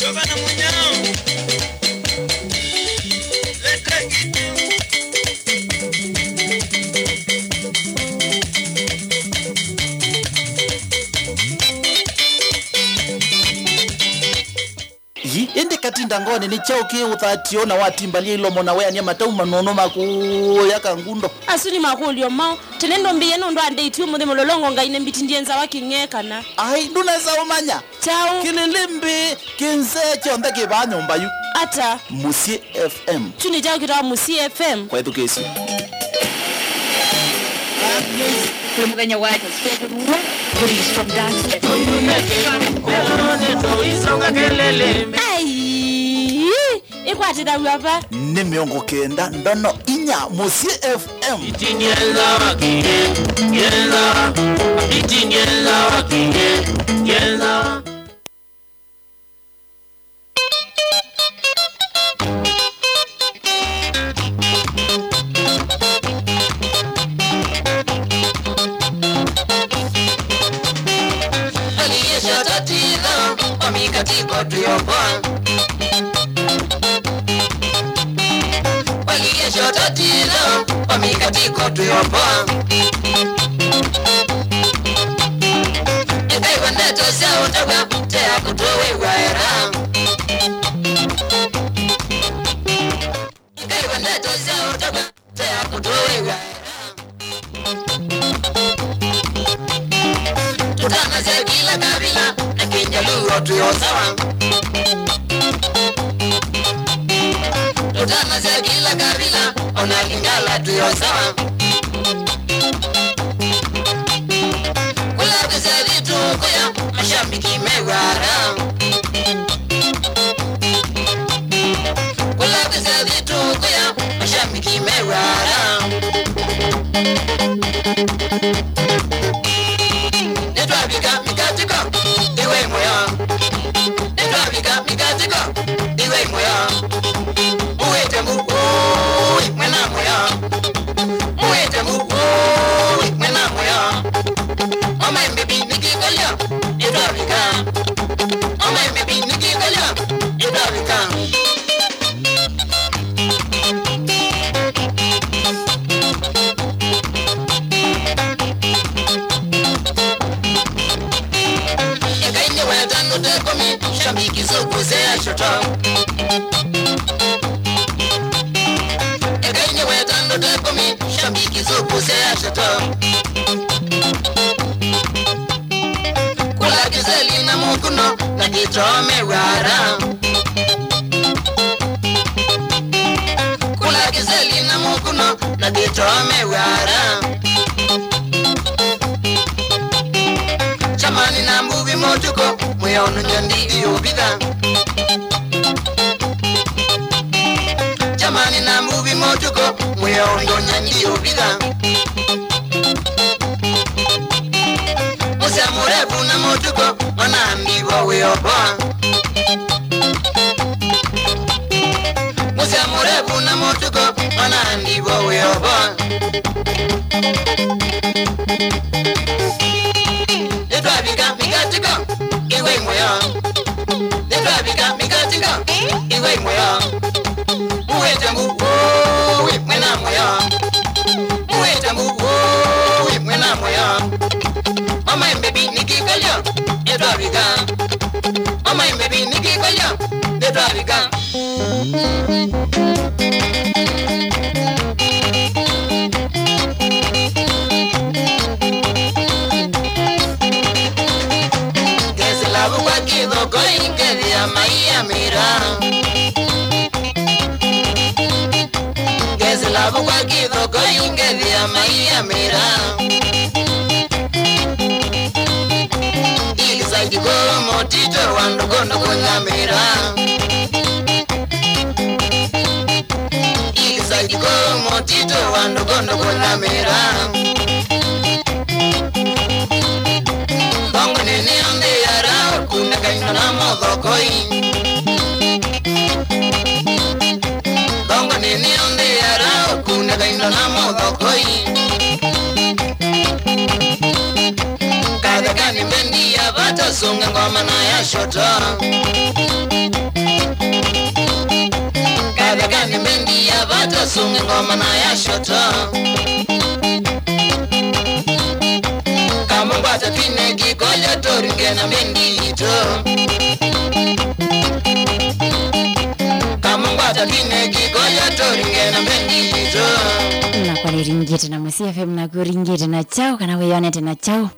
Ende katinda ngone ni chauke uthationa watimbalia ilo mona wea ni matau manono makuya kangundo asuni makulio mao tenendo mbiye no ndo ande itu mu demololongo ngaine mbitindienza wakingekana ai nduna za umanya chao kililimbi kinze chonde kibanyo mbayu ata Musie FM tuni chao kitawa Musie FM kwa edu kesi Muganya watu Police from dance. Ai ikwati da wapa ni miongo kenda ndono inya Musie FM Itinyela wakige yela itinyela wakige yela Katiko tuyomba Waliye shotatilo Wamikatiko tuyomba Ikaiwa neto sa utawa Tea kutowe waera Ikaiwa neto sa utawa Tea kutowe waera Tutana za kila kabila Kinjaluo tuyosawa Tutana za kila kabila Ona Lingala tuyosawa Kula kuzeli tukuya Mashambiki mewara Kula kuzeli tukuya Mashambiki mewara Netwabika mikatiko Iwe moya Netwabika mikatiko Iwe moya Uwete mu Mwena moya Uwete mu Mwena moya Mama mbebi nikikalya Netwabika Mama mbebi nikikalya Netwabika Shambiki zokuzea shoto Egaine wetando tekomi Shambiki zokuzea shoto Kula kizeli na mukuno Na kitome wara Kula kizeli na mukuno Na kitome wara Chamani na mbuvi motuko Mweonu nyondi yubida Chamani na mbuvi motuko Mweonu nyondi yubida Musa murefu na motuko Wanambiwa weoboa Musa murefu na motuko Wanambiwa weoboa Netwabika mikatiko Iwe moya Netwabika mikatiko Iwe moya Uwete mu Mwena moya Uwete mu Mwena moya Mama mbebi nikikalya Netwabika Mama mbebi nikikalya Netwabika Kidoko ingedi ya maia mira Gezi labu kwa kidoko ingedi ya maia mira Ilizaidi kwa motito wandukondo kunya mira Ilizaidi kwa motito wandukondo kunya mira Bongo nini ande yara Kuna kaina na modokoi Bongo nini ande yara Kuna kaina na modokoi Kada kani bendi ya bata Sunga ngoma na ya shota ya bata sunge ngoma na ya shoto kama bata kinegi koja toringe na mendi ito kama bata kinegi koja toringe na mendi ito na kwa ringite na Musi FM na kuringite na chao kana weyone tena chao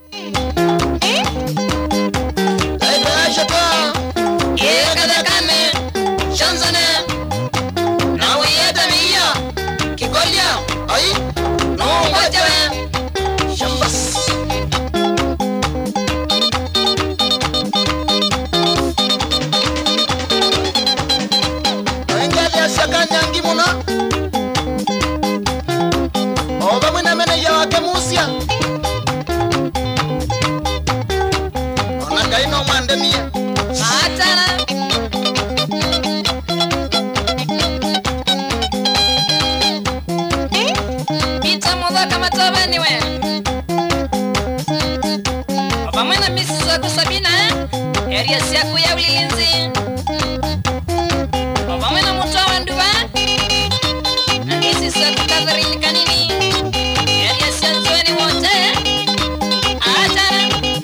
aida shoto ye kada kane shanzane na weyeta miya kikolya ai no ngojawe shambas Sakanyangi muna Oba mwina mene ya wake musia Onaka ino mwande mia Maatana Pita moda kama toba niwe Oba mwina misi zako Sabina Area siyaku ya ulilinzi Wamena mutoa nduwa Nisi sa kukadharini kanini Yali sianzueni wote Atara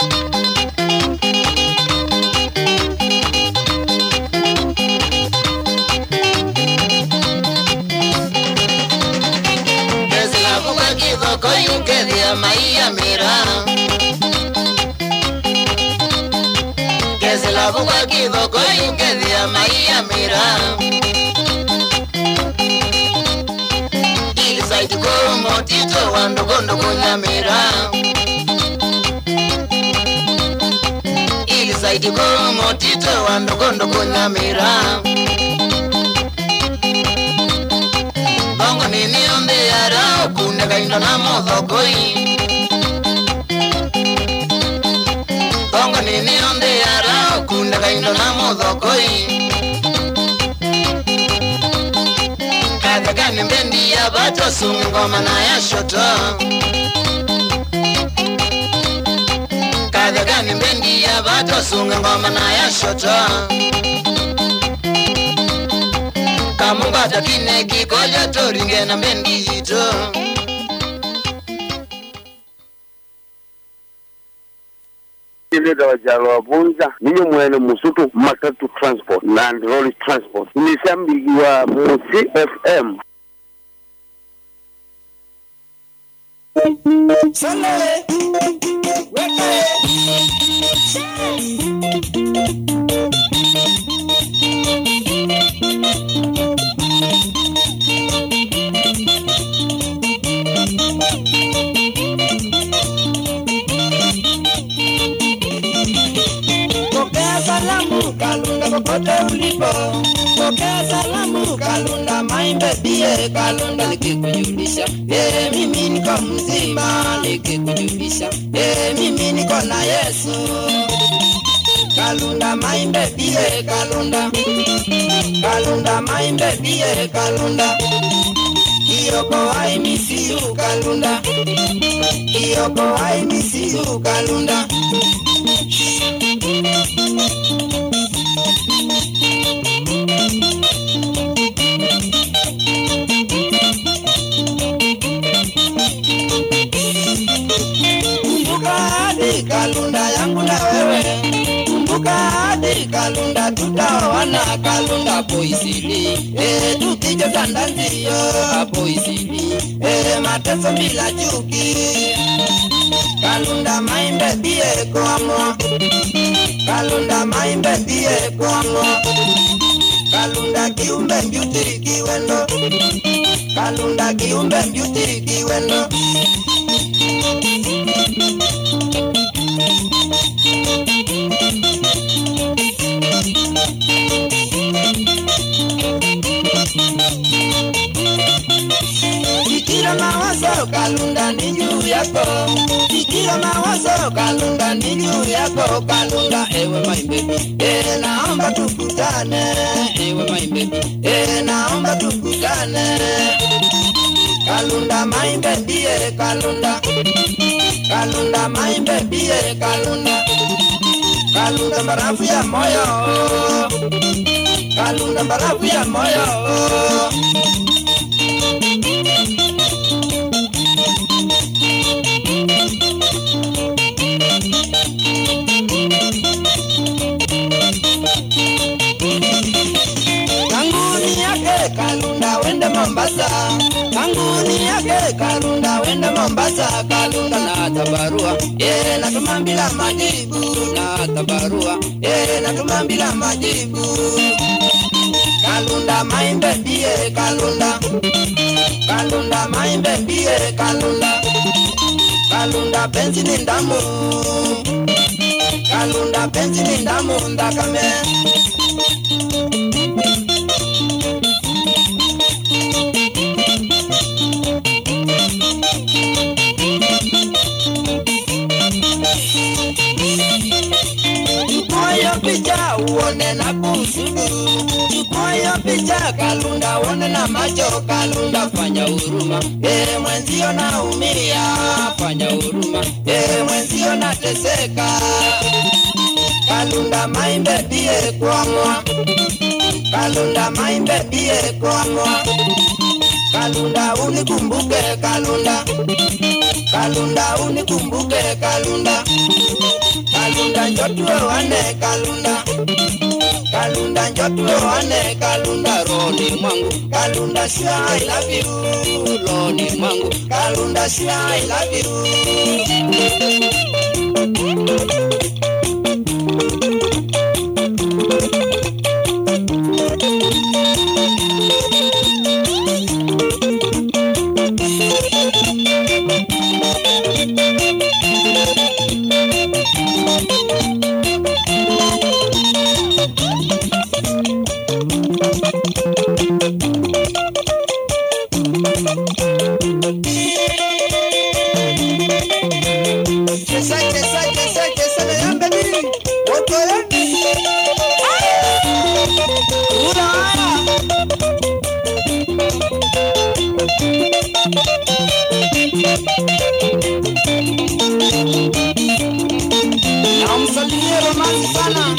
Kezi la kuka kithoko yukezi ya maia mira Kezi la kuka kithoko yukezi ya maia mira Saiti koromo tito wando kondo kunyamira Ili saiti koromo tito wando kondo kunyamira Bongo nini onde yara okune kaindo na modokoi Bongo nini onde yara okune kaindo na modokoi Kagani mbendi ya bato sungi ngoma na ya shoto Kagani mbendi ya bato sungi ngoma na ya shoto Kamungata kineki koja toringe na mbendi ito Ileda wajalo wabunza ninyo mwene musutu matatu transport land road transport nisambigi wa Musi FM Sale weke salamu kalunda kokote ulipo pokea salamu kalunda maimbe bie kalunda nikikujulisha mimi niko mzima nikikujulisha mimi niko na Yesu kalunda maimbe bie kalunda maimbe bie kalunda Iyoko I miss you kalunda Iyoko I miss you kalunda Kalunda yangu na wewe kumbuka hadi kalunda tutaoana kalunda poisili tukija tandanzio poisili mateso bila chuki kalunda maimbe bie komo kalunda maimbe bie komo kalunda kiumbe mbyutiri kiwendo kalunda kiumbe mbyutiri kiwendo Fikira mawazo kalunda ni juu yako Fikira mawazo kalunda ni juu yako kalunda ewe my baby naomba tukutane ewe my baby naomba tukutane kalunda my baby kalunda kalunda my baby kalunda kalunda barafu ya moyo kalunda barafu ya moyo Mombasa, kanguni yake Kalunda wende Mombasa, Kalunda na hata barua natuma bila majibu, na hata barua natuma bila majibu. Kalunda my baby, Kalunda, Kalunda my baby, Kalunda, Kalunda penzi ni ndamu, Kalunda penzi ni ndamu ndakame. Picha uone na kusudu, chukoyo picha Kalunda uone na macho, Kalunda fanya huruma, mwenzio na umia, fanya huruma, mwenzio na teseka. Kalunda my baby kwa mwa, Kalunda my baby kwa mwa, Kalunda unikumbuke Kalunda, Kalunda unikumbuke Kalunda, Kalunda njotue wane Kalunda, Kalunda njotue wane Kalunda roni mwangu, Kalunda sure I love you, roni mwangu, Kalunda sure I love you. Namsalimia romansi sana,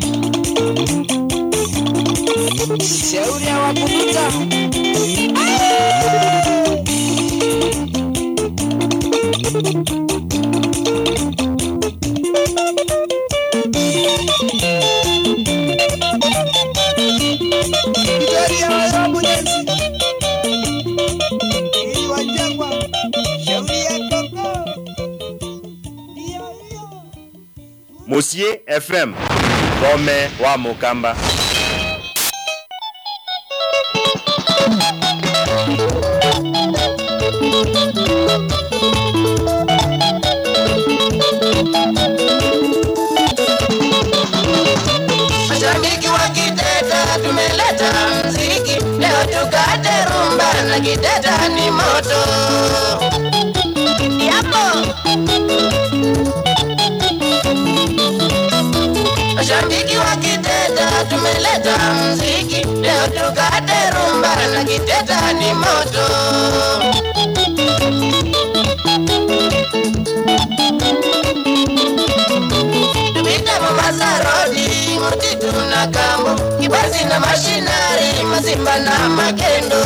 shauri ya wakubuta. Kidoria wa robu nyensi ili wajengwa, shauri ya koko. Monsieur FM, Gome wa Mukamba. Mashabiki wa Kideta tumeleta mziki, leo tukate rumba na Kideta ni moto. Yapo mashabiki wa Kideta tumeleta mziki, leo tukate rumba na Kideta ni moto. Tupita Mombasa Rodi, Mutitu na Kambo, Kibazi na Mashinari, Mazimba na Makendo.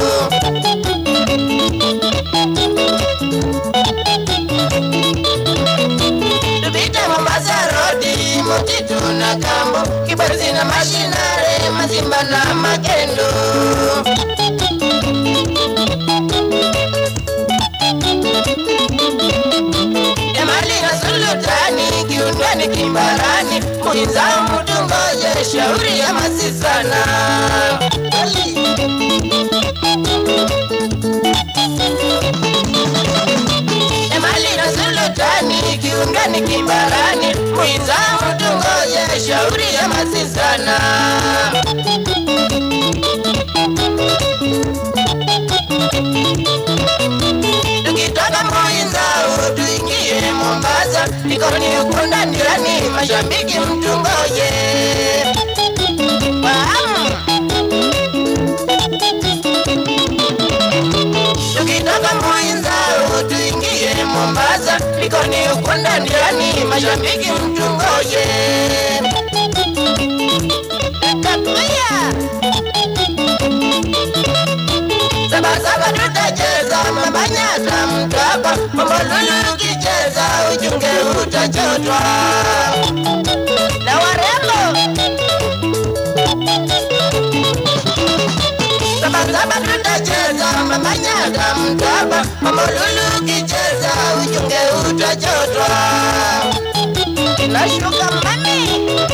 Tupita Mombasa Rodi, Mutitu na Kambo, Kibazi na Mashinari, Mazimba na Makendo. Sultani kiundani Kimbarani, Muhinza Mutungoje, shauri ya masisana. Emali na Sultani kiundani Kimbarani, Muhinza Mutungoje, shauri ya masisana. Tukitoka Muhinza tuingie Mombasa, nikoni ukunda ndirani, mashabiki mtungoje. Tukitoka Muhinza tuingie Mombasa, nikoni ukunda ndirani, mashabiki mtungoje. Takuya Saba tutacheza mabanyata mtapa, Mombolulu ukicheza ujunge utachotwa na warembo. Saba tutacheza tunashuka mami.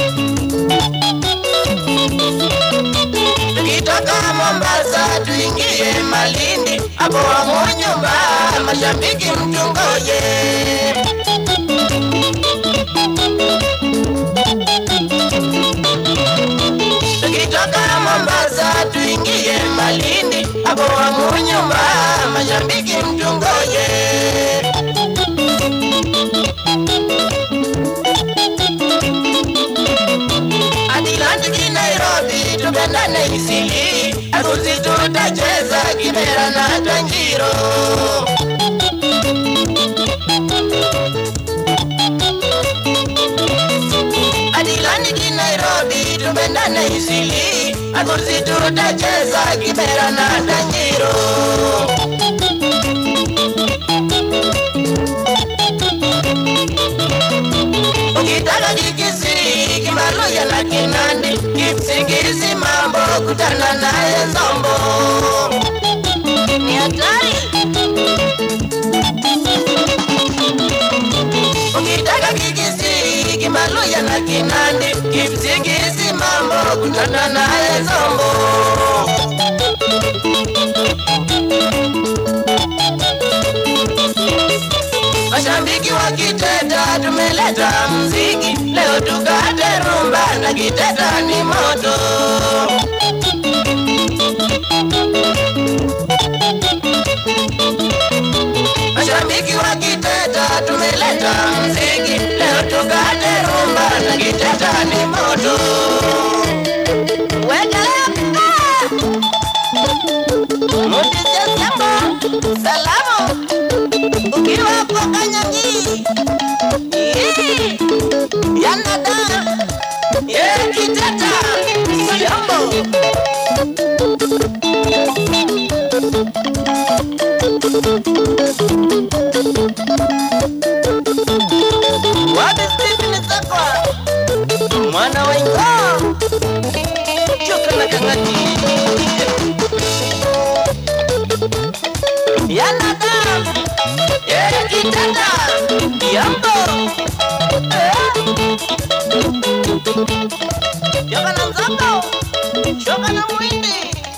Tukitoka Mombasa tuingie Malindi, hapo wamo nyumba mashabiki mtungoje. Tukitoka Mombasa tuingie Malindi, hapo wamo nyumba mashabiki mtungoje. Atlantic Nairobi tupendane Isili, harusi tutacheza Kibera na Tanjiro. Atlantic Nairobi tupendane Isili, harusi tutacheza Kibera na Tanjiro. Ukitaka kikisi Kimaluya na Kinandi, Kipsigisi mambo kutana naye Zombo. Ni hatari. Ukitaka kikisi Kimaluya na Kinandi, Kipsigisi mambo kutana naye Zombo. Mashabiki wa Kiteta tumeleta muziki, leo tukate rumba na Kiteta ni moto. Mashabiki wa Kiteta tumeleta muziki, leo tukate rumba na Kiteta ni moto. Salamu ukiwa kwa Kanyangi, Yanada, Kiteta, Siambo. Wapi Stephen Zakwa, mwana wa Ingo, Choka na Kangati. Yanada, Kiteta, Yambo. Shoka na Mzambo, shoka na Mwindi.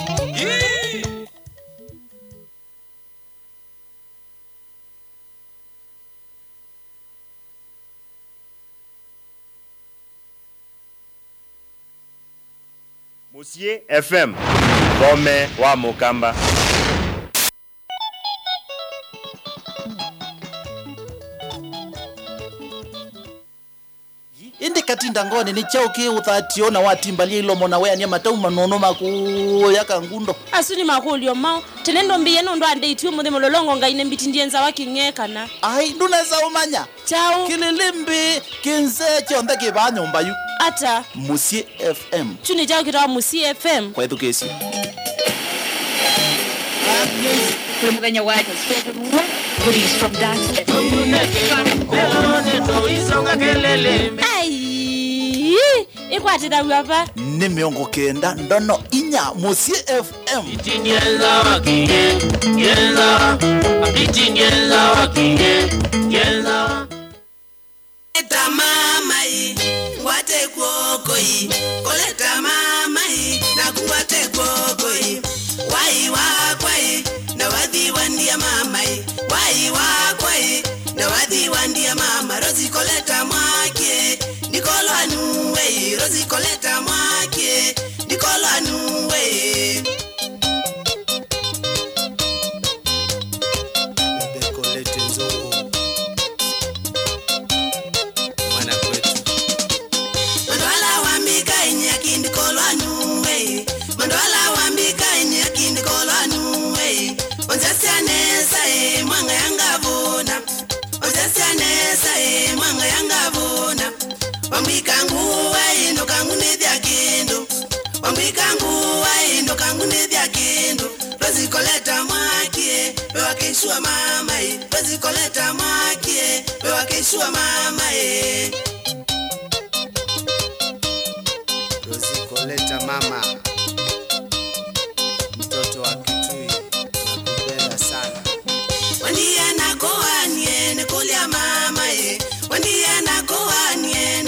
Musie FM, Bome wa Mukamba. Indi katinda ngone ni chauki uthationa watimbalia ilo mona wea ni matau manono maku yaka ngundo. Asuni makulio mao tenendo mbiye ndo ande itio muthimo lolongo ngaine mbiti ndienza wakingekana. Ai nduneza umanya. Chao Kililimbi kinze chonde kibanyo mbayu. ata Musie FM. chuni chao kitawa Musie FM. Kwa hiyo kesi. Kulumuganya watu goodies from Dance. Ai ikwatira wapa Ni miongo kenda ndono inya Musie FM. Itinyenza wakinge, yenza. Itinyenza wakinge, yenza. Koleta mamai, wate kuokoi. Koleta mamai, na kuwate kuokoi. Wai wakwai, na wadhi wandia mamai. Wai wakwai, na wadhi wandia mama. Rozi koleta mwake, Nikolo anuwe. Rozi koleta mwake, Nikolo anuwe. Bebe kolete nzongo, mwana kwetu. Mandwala wambika inyaki Nikolo anuwe. Mandwala wambika inyaki Nikolo anuwe. Onzasi anesa mwanga yangavona. Onzasi anesa mwanga yangavona. Wambika nguwa ino kangu nidhya kendo. Wambika nguwa ino kangu nidhya kendo. Rozi koleta mwake, wewa keshua mama. Rozi koleta mwake, wewa keshua mama. Rozi koleta mama, mtoto wa Kitui, nakupenda sana. Wandia na koa niene kulia mama. Wandia na koa niene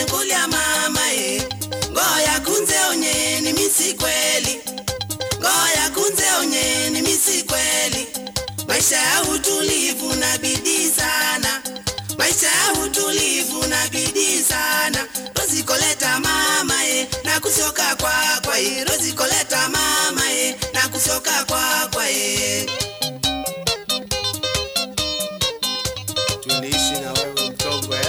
misi kweli ngoya kunze onye ni misi kweli maisha ya utulivu na bidii sana maisha ya utulivu na bidii sana Rozi Koleta mama na kusoka kwa Rozi Koleta mama na kusoka kwa tuliishi na wewe mtogwe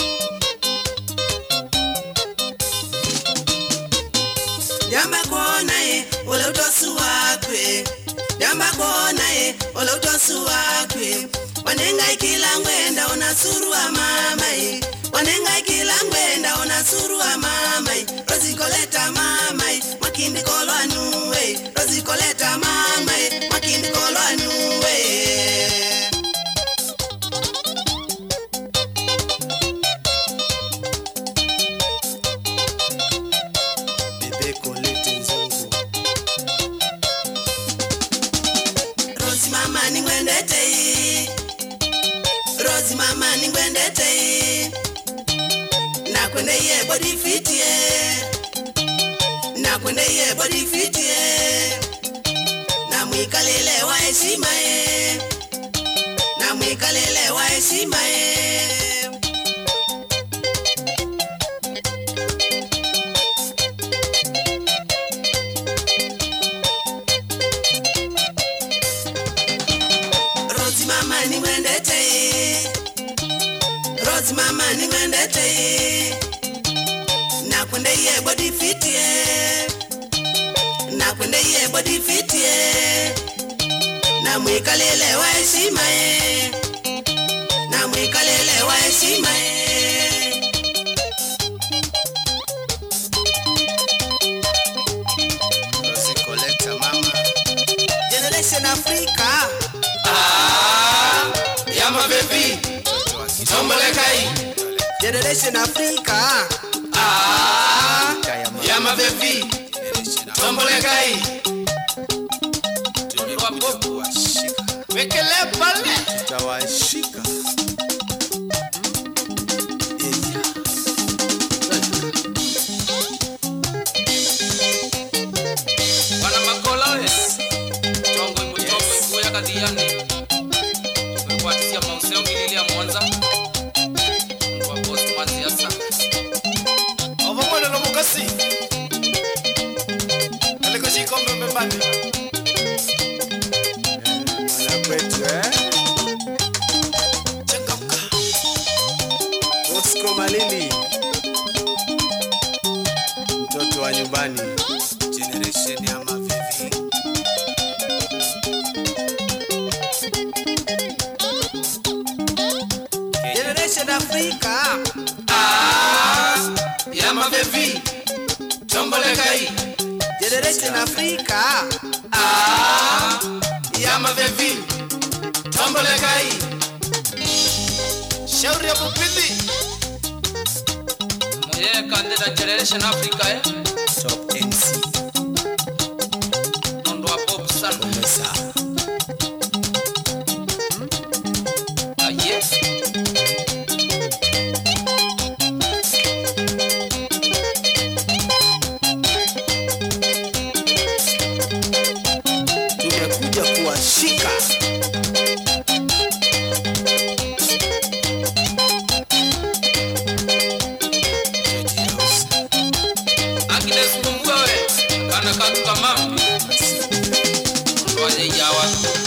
Jamba kuona ule utosu wakwe Jamba kuona ule utosu wakwe Wanenga ikila ngwenda unasuru wa mama Wanenga ikila ngwenda unasuru wa mama Rozi Koleta mama Makindi kolwa nuwe Rozi Koleta mama Makindi kolwa nuwe Bebe Koleta nzungu Rozi mama ningwendete Rozi mama ningwendete Nakwende ye body fit Nakwende ye body fit Na mwikalele wa heshima Na mwikalele wa heshima Rozi mama ningwendete Rozi mama ningwendete Nakwende ye body fit Nakwende ye body fit Na mwikalele wa heshima Na mwikalele wa heshima Rozi Koleta mama Generation Africa Yama baby Tombolekai Generation Africa Yama baby Tombolekai Tutawashika Wekele pale Tutawashika Wana makoloe Tongo imu ya kadiyani Wekwatisia mauseo ngililia Mwanza Mwa boss mwanzi ya sa Ovamone no mukasi Aliko shikombe mbembani Mwana kwetu Changamka Osco Malili Mtoto wa nyumbani Generation ya mavivi Generation Africa Yama baby Tombolekai Generation Africa Yama baby Tombolekai Shauri ya pupiti Mwenye kandida Generation Africa Top MC Nondo wa Bob San Mesa Yes Tumekuja kuwashika Agnes Kumwewe Kana katu kamambi Nondo wa Yawa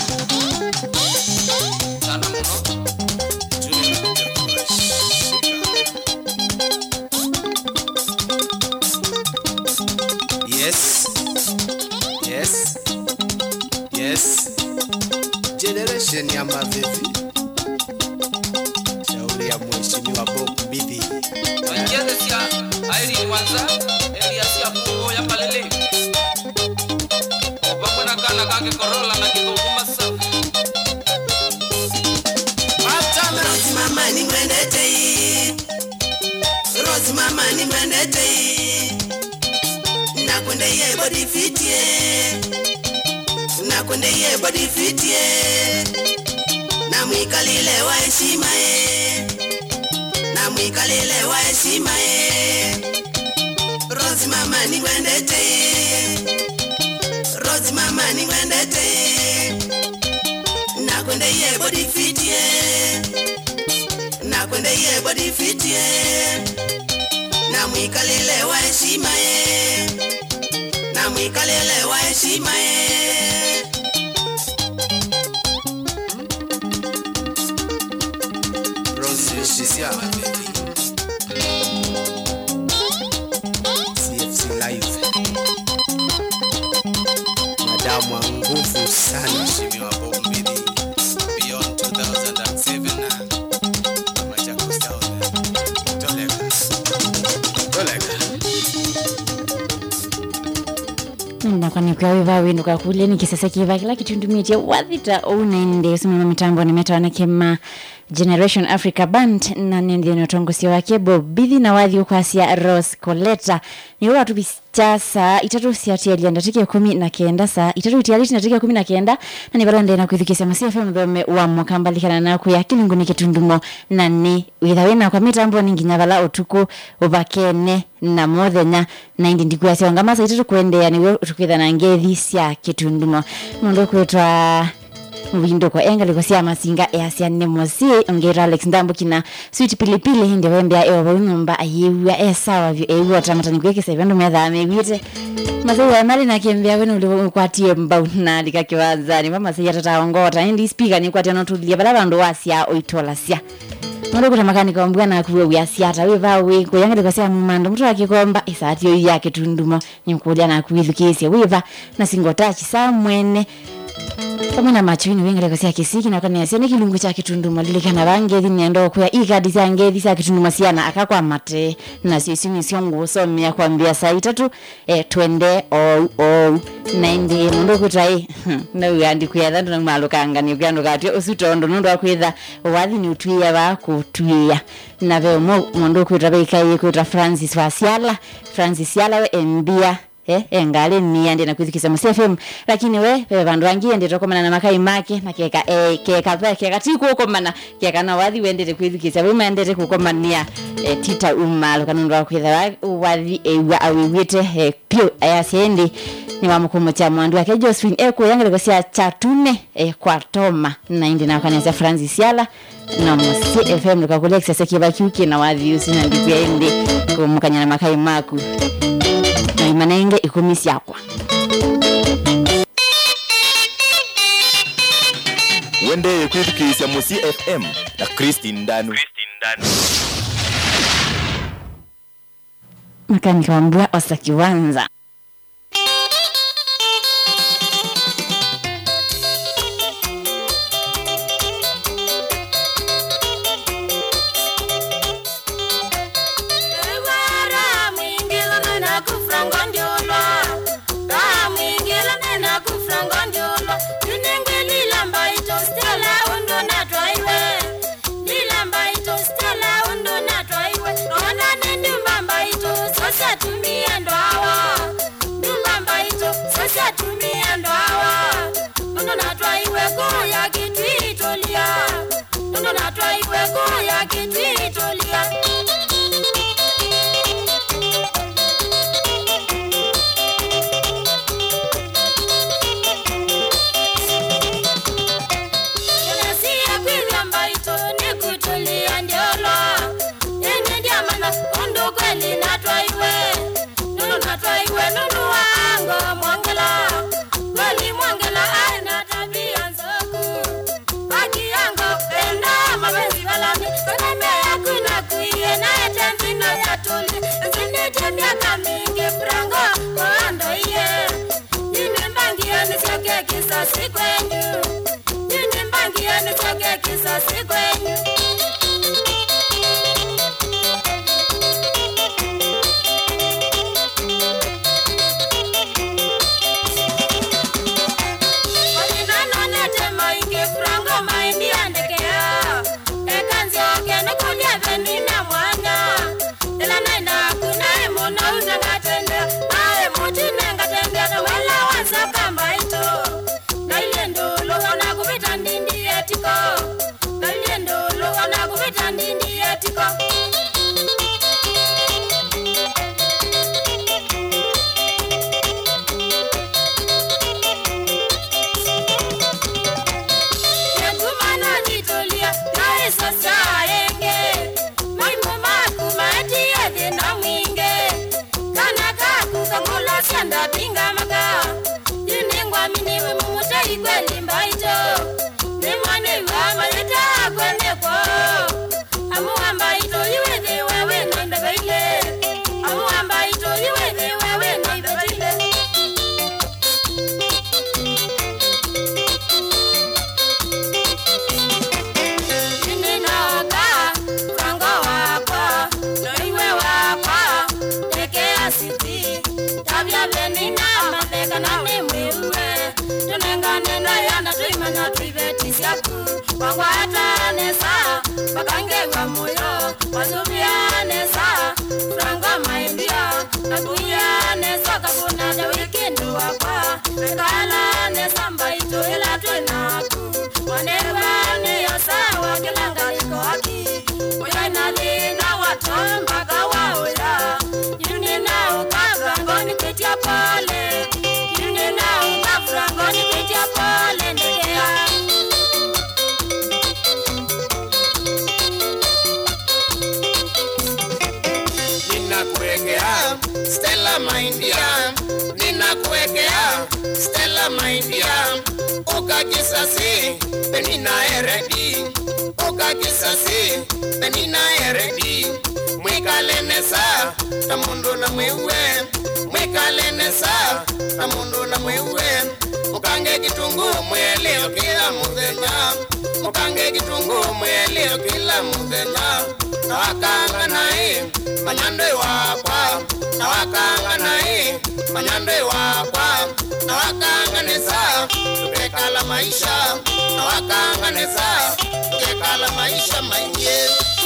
Sana muno Tumekuja kuwashika Yes Yes Yes Generation ya mavivi Shauri ya mheshimiwa Bob Bibi Wengine siya Airi Mwanza Elias ya Kuo ya Palele Obako na kana kake Korola na kikokuma sa Rozi mama ningwendete Rozi mama ningwendete Nakwende ye body fit Nakwende ye body fit Na mwikalile wa heshima Na mwikalile wa heshima Rozi mama ningwendete ni wendete na kwende ye body fit ye na kwende ye body fit ye na mwikalele wa heshima ye na mwikalele wa heshima ye Shisia CFC Live Madamu wa nguvu sana Shimiwa Bombidi Beyond 2007 Machakos Town Toleka Nakwani kwa wiva winu kwa kule ni kisasa kiva kila kitundumitia wadhita unaende usimama mitambo ni meta wanakema Generation Africa Band na nende notongosi wake Bobithi na wadhi ukwasia Rose Coletta ni watu bichasa itatu siati alianda tiki ya 19 saa itatu itialiti na tiki ya 19 na ni balande na kuithikisa Masia FM dhome wa mwakamba likana na kuya kilinguni kitundumo na ni withawena kwa mitambo ningi nyavala otuku ubakene na mothenya na indi ndikuya siya wangamasa itatu kuendea niwe utukwitha na ngethi siya kitundumo mundu kuitwa Mwindo kwa engali kwa siya masinga ya siya nemosi ongera Alex Ndambu kina sweet pilipili hindi wembea ewa nyumba ayewa sawa vyo ewa tamata nikuweke sa hivyo medha amewite masewa ya mali na kiembea wenu ulivu kwa tie mbau na lika kiwazani mama siya tataongota hindi speaker ni kwa tia notulia balaba ndo wa siya oitola siya mwendo kutamakani kwa mbua na kuwe wia siyata weva weko yangali kwa siya mumando mtu wakikomba isaati yo ya kitundumo ni mkulia na kuwithu kisi weva na singotachi saa mwene kama na machuini wengi leko siya kisiki na kani asiya nikilungu cha kitunduma lilikana bangethi niendo kuya ikadi siya ngethi siya kitunduma siya na akakwa mate na sisi nisiyongu usomia kwa mbia saa 3 twende naindi mundu kutai na uyandi kuya dhandu na malukanga ni kuyando katio usutondo nundu wa kuitha wathi ni utuia wa kutuia na veo mundu kuita Francis Siala we embia ngale ni ande na kuthikisa Masia FM lakini we bandu wangi ende tokomana na makai make na keka tiku ukomana keka na wathi wendete kuthikisa we maendete kukomania tita umalo kanundu wa kwitha wathi ewa awiwite pio ayasiendi ni wamukumu cha mwandu wake Josephine eko yangale kwa siya chatune kwa toma na indi na wakanyasa Francis Siala na Masia FM luka kule kisasa kiba kiuki na wathi usina ndikuya indi kumukanya na makai maku na imanenge ikumisi yakwa wende kwithikisya Musi FM na Christine Ndanu makani kwa mbua osakiwanza tabia benina mabega na mwewe tunenga nenda yana tuimanya tuibeti siaku wangwa hata nesa bakange wa moyo wazubia nesa franga maimbia nakuya nesa kabuna da weekend wakwa kala nesa mbaito ila tuenaku wanewa ne yosawa kilanga liko haki oya nalina watomba kawaoya yuni na ukafrangoni pitia pale yuni na ukafrangoni pitia pale ndekea ninakuwekea Stella Maindia ninakuwekea Stella Maindia ukakisasi penina eredi ukakisasi penina eredi mwikalenesa tamundu na mwewe mwikalenesa tamundu na mwewe mukange kitungu mweleo kila muthenya mukange kitungu mweleo kila muthenya na wakanga nai manyandwe wakwa na wakanga nai manyandwe wakwa na wakanga nesa tukekala maisha na wakanga nesa tukekala maisha maingie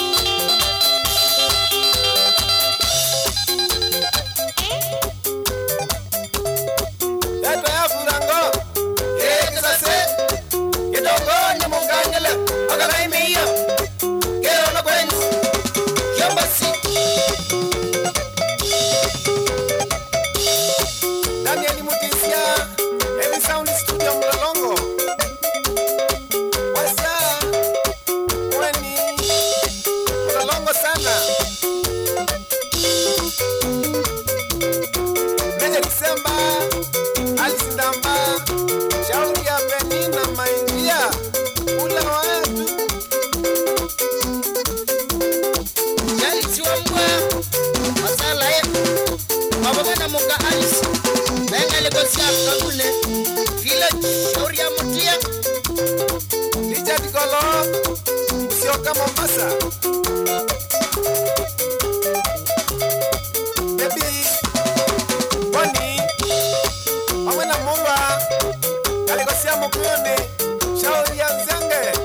Eto ya furango kisase kidogo ni mungangele akalai miyo kero na kwenye kiambasi Daniel Mutisia Heavy Sound Studio Mlolongo Wasa Mweni Mlolongo sana Meja Disemba Alisindamba Shauri ya Penina Maingia Ula watu Jali chiwa mwa Masala ya Mabogana muka Alice Benga legosia kakule Village Shauri ya Mutia Lija Dikolo Usioka Mombasa Baby Boni Wawena Mumba Kalegosia Mukuyone Shauri ya Nzenge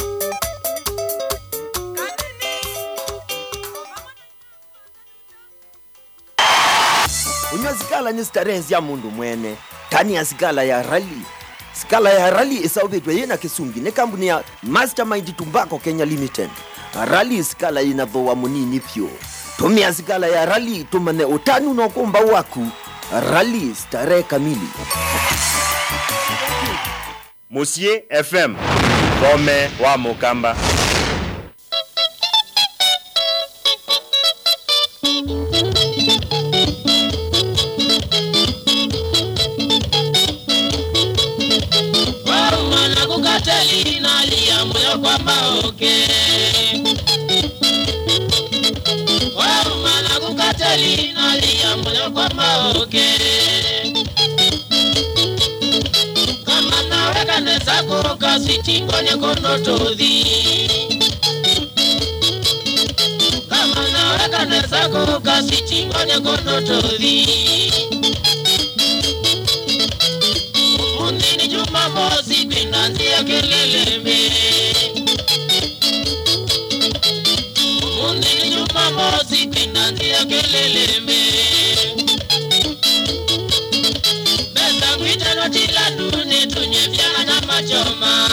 Unyo zikala ni starehe ya mundu mwene tani ya zikala ya rally. Zikala ya rally isaubetwe yena kisungi ne kampuni ya Mastermind Tobacco Kenya Limited. Rally zikala inadhowa munini pyo tumia zikala ya rally tumane utanu na kumba waku rally starehe kamili. Musier FM Bome wa Mukamba. Waumana kukateli nalia moyo kwa maoke Waumana kukateli nalia moyo kwa maoke Kama naweka nezako kasiti kwenye kondo todhi Kama naweka nezako kasiti kwenye kondo todhi Mundini Jumamosi pinanzia keleleme Mundini Jumamosi pinanzia keleleme Besa ngwita notila duni tunyevyana na machoma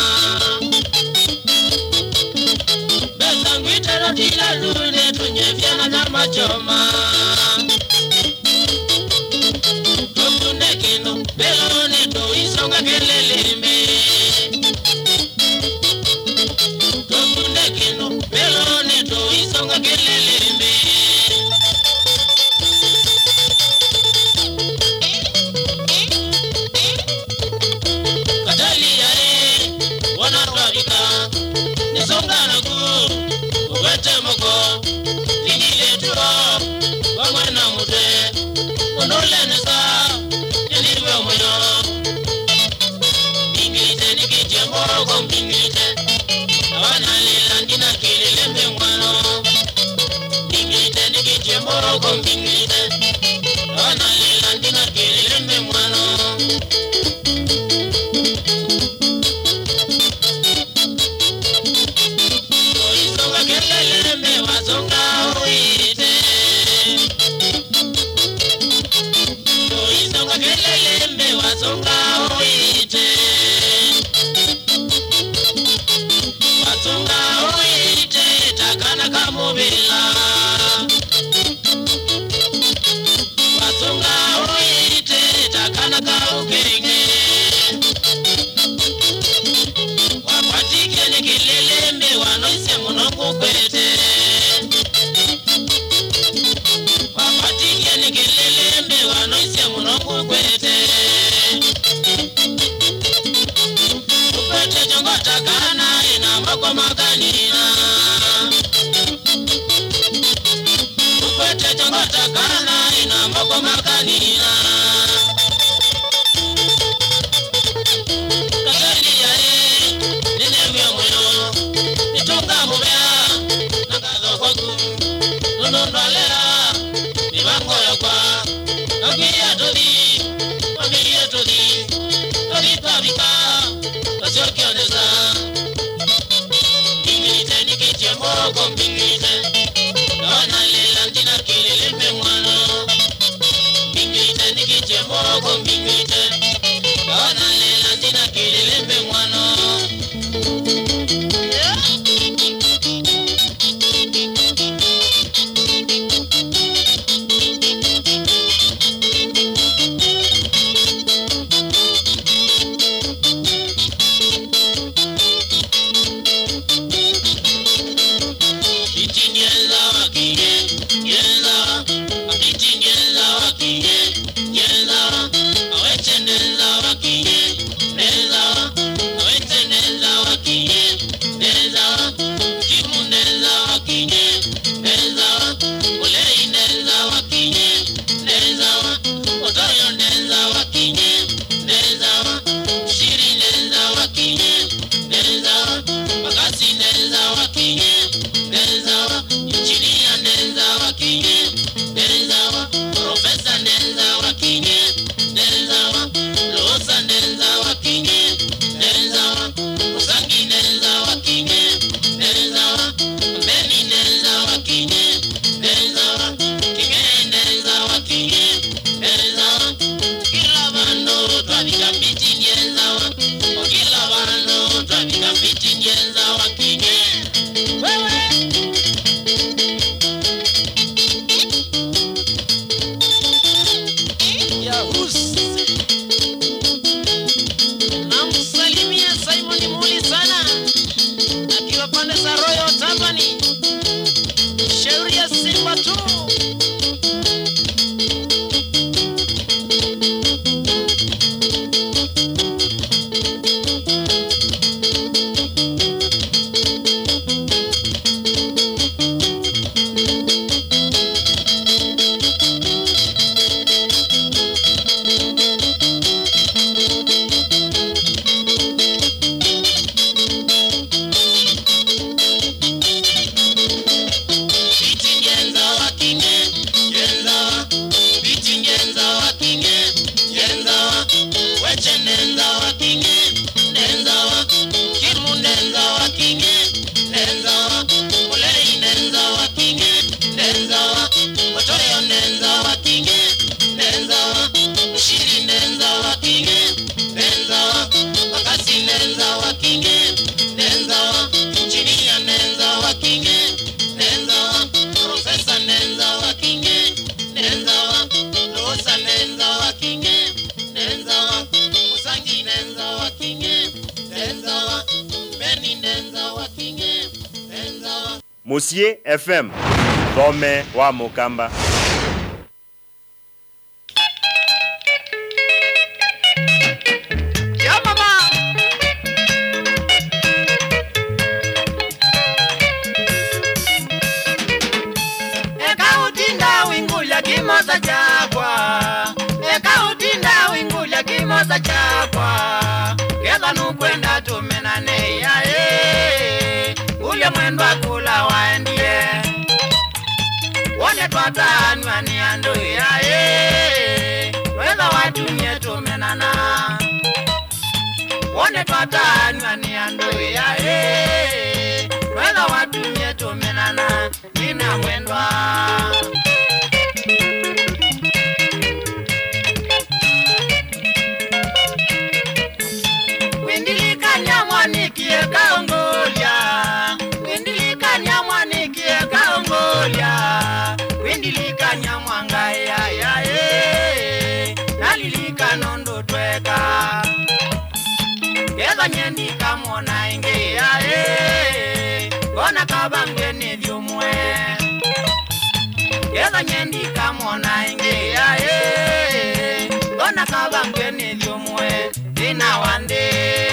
Besa ngwita notila duni tunyevyana na machoma Tokundekino belone to isonga keleleme Tokundekino belone to isonga keleleme Katalia wanatwalika nisonga naku uwete moko Nijile tuo Watunga uite Watunga uite takana kamubila Watunga uite takana kaukenge Wapatike nikilelembe wanoise munongu kwete Wapatike nikilelembe wanoise munongu kwete Ukwete jongo takana ina mako makanina Ukwete jongo takana ina mako makanina Kakalia ninewe moyo Nitunga mubea Nakazo kwaku Nunundalera Mibango ya kwa Nakia todi Familia todi Todi tabika Kasioki oneza Mbingite nikitie moko mbingite Kawana lela ntina kilelembe mwano Mbingite nikitie moko mbingite Kawana lela ntina kilelembe mwano Musie FM, Gome wa Mukamba. Ya mama. Eka utinda wingulia kimoza chakwa. Eka utinda wingulia kimoza chakwa. Keza nukwenda tumenane ya ule mwendo akula waendie Wone twatanywa ni andu ya Weza watu nyetu menana Wone twatanywa ni andu ya Weza watu nyetu menana Nina mwendwa kamona ingia gona kabangwe ni vyumwe Keza nyendi kamona ingia gona kabangwe ni vyumwe Dina wande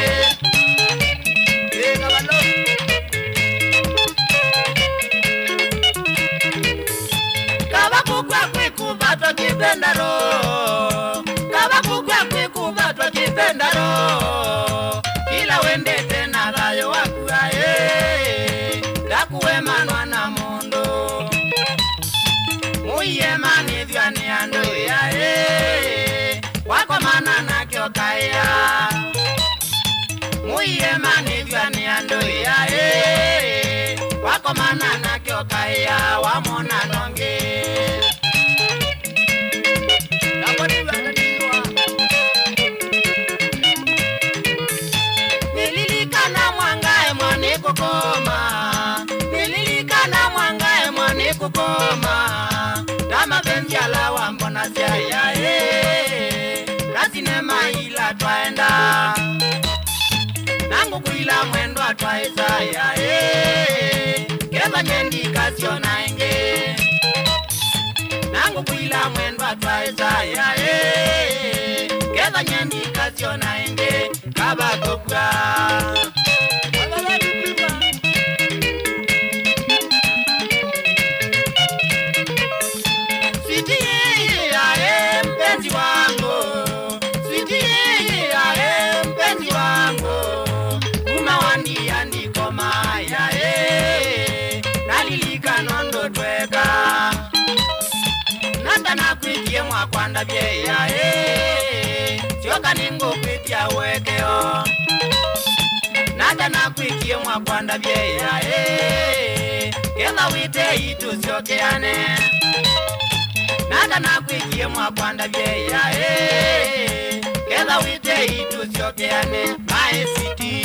Kabakukwa kwikubatwa kipendaro Kabakukwa kwikubatwa kipendaro Kila wende tena gayo wakuaye Dakuwe manwa na mundo Muye mani vyani ando yae Wako mana na kyo kaya Muye mani vyani ando yae Wako mana na kyo kaya Wamona nonge Nililikana mwangae mwani kukoma Nililikana mwangae mwani kukoma Dama benjala wambona siya Rasine maila twaenda Nangu kuila mwendo atwaisa Keza nyendi kasiona inge Nangu kuila mwendo atwaisa Keza nyendi kasiona inge Kabakukwa Sweetie yeye mpenzi wangu Sweetie yeye mpenzi wangu Umawandi andiko maya Nalilika nondo tweka Natana kwitie mwakwanda byeya Sioka ningo kwitia wekeo Natana kwitie mwakwanda byeya Kela wite itu siokeane Natana kwitie mwakwanda byeya Kela wite itu siokeane My city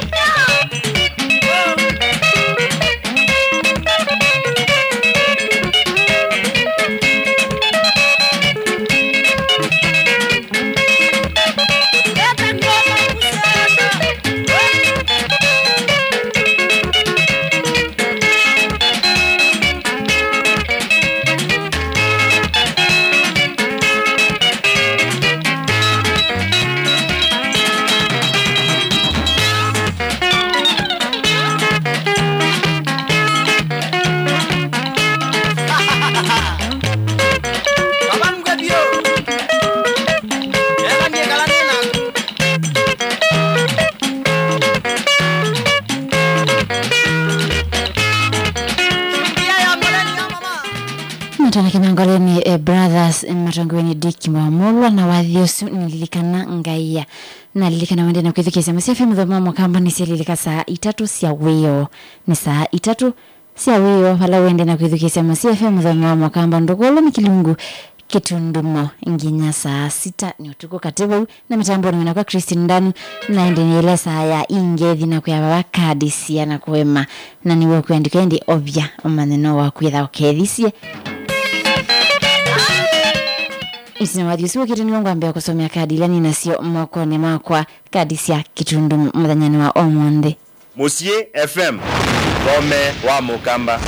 Matana kimangoleni brothers matangweni diki mwamulwa na wathiosu nililikana ngaiya nalilikana wende na kwithikisa masiafi mthoma mwakamba nisililika saa 3 cia wio ni saa 3 cia wio hala wende na kwithikisa masiafi mthoma mwakamba ndogolo mikilungu kitundumo nginya saa 6 ni utuko katibu na mitambo ni kwa Christine Ndanu na endelea saa ya ingethi na kuyababa kadisia na kuema na niwe kuandika ndi obya omaneno wa kwitha okethisia Isina wadhiusiwa kituni wangu ambia kusomea kadi lani na sio mwakone makwa kadi siya kitundu mdanyani wa Omonde Musie FM Rome wa Mukamba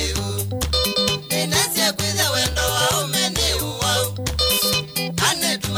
Ane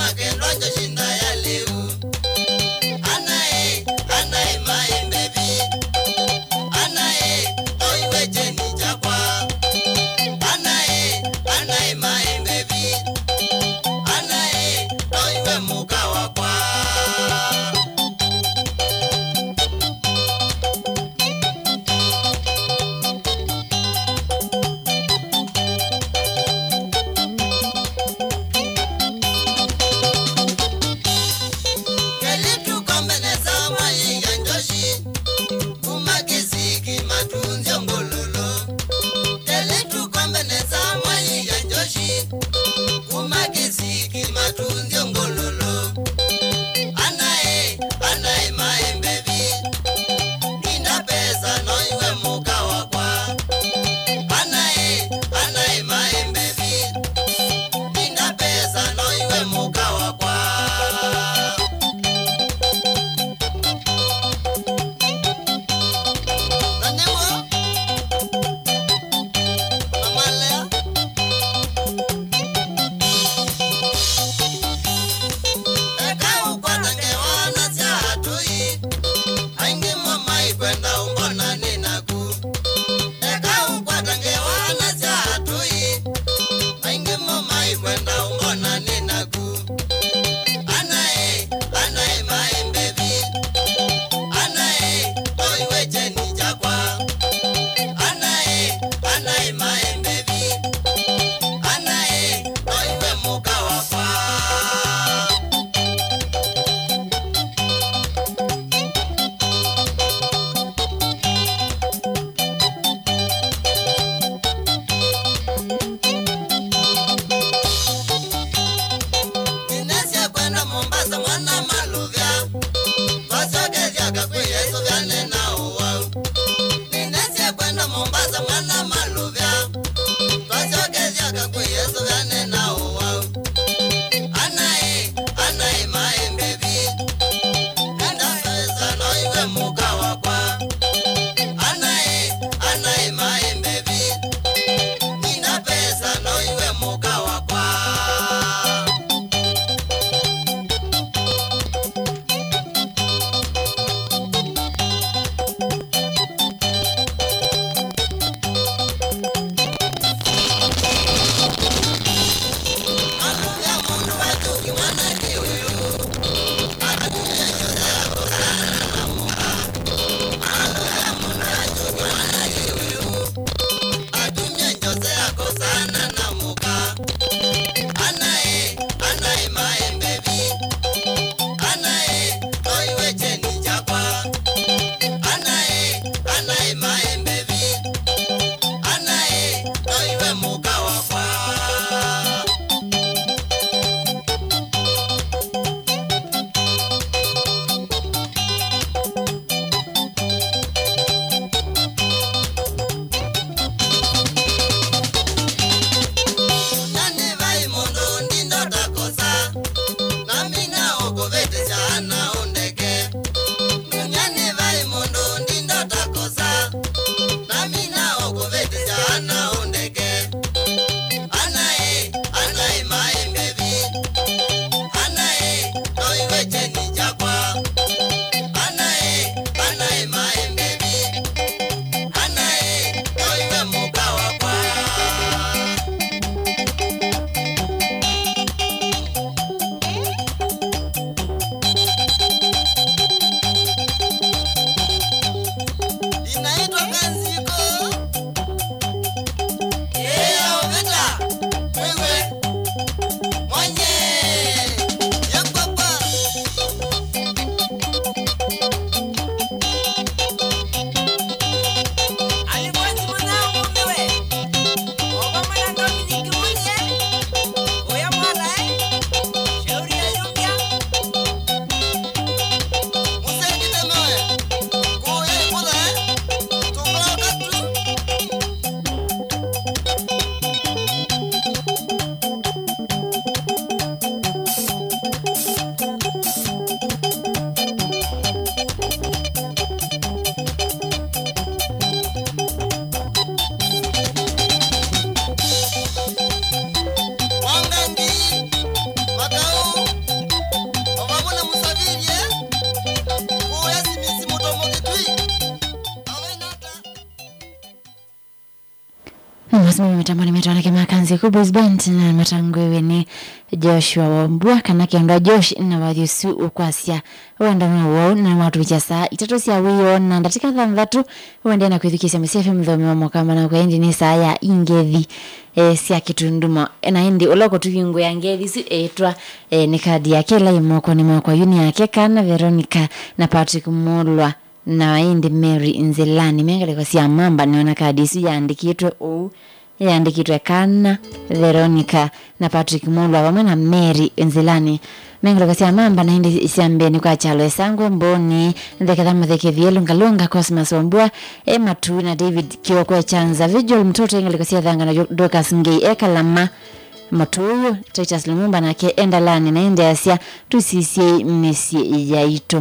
rasmi mitambo nimetona kama kanzi Kubus Band na matangwewe ni Joshua Wambua kana kienda Josh na wadhisu ukwasia wanda wao na watu bichasa itatu sia wiyo na ndatika thatu wende na kuithikisa msefe mdhomi wa mokamba na kwa hindi ni saa ya ingethi sia kitunduma na hindi uloko tukingo ya ngethi si etwa ni kadi yake la imoko ni moko yuni yake kana Veronica na Patrick Mulwa na hindi Mary Nzelani mengale kwa sia mamba niona kadi si yaandikitwe yaandikitwe kana Veronica na Patrick Mulwa wamwe na Mary Nzelani mengale kwa sia mamba na hindi isiambeni kwa chalo esangwe mboni ndekatha mutheke vielu ngalunga Cosmas Wambua Matu na David Kioko Chanza visual mtoto ngale kwa sia dhanga na Dorcas Ngei Ekalama Matuyo Titus Lumumba na ke Endalani na Indiasia tusisi Messi yaito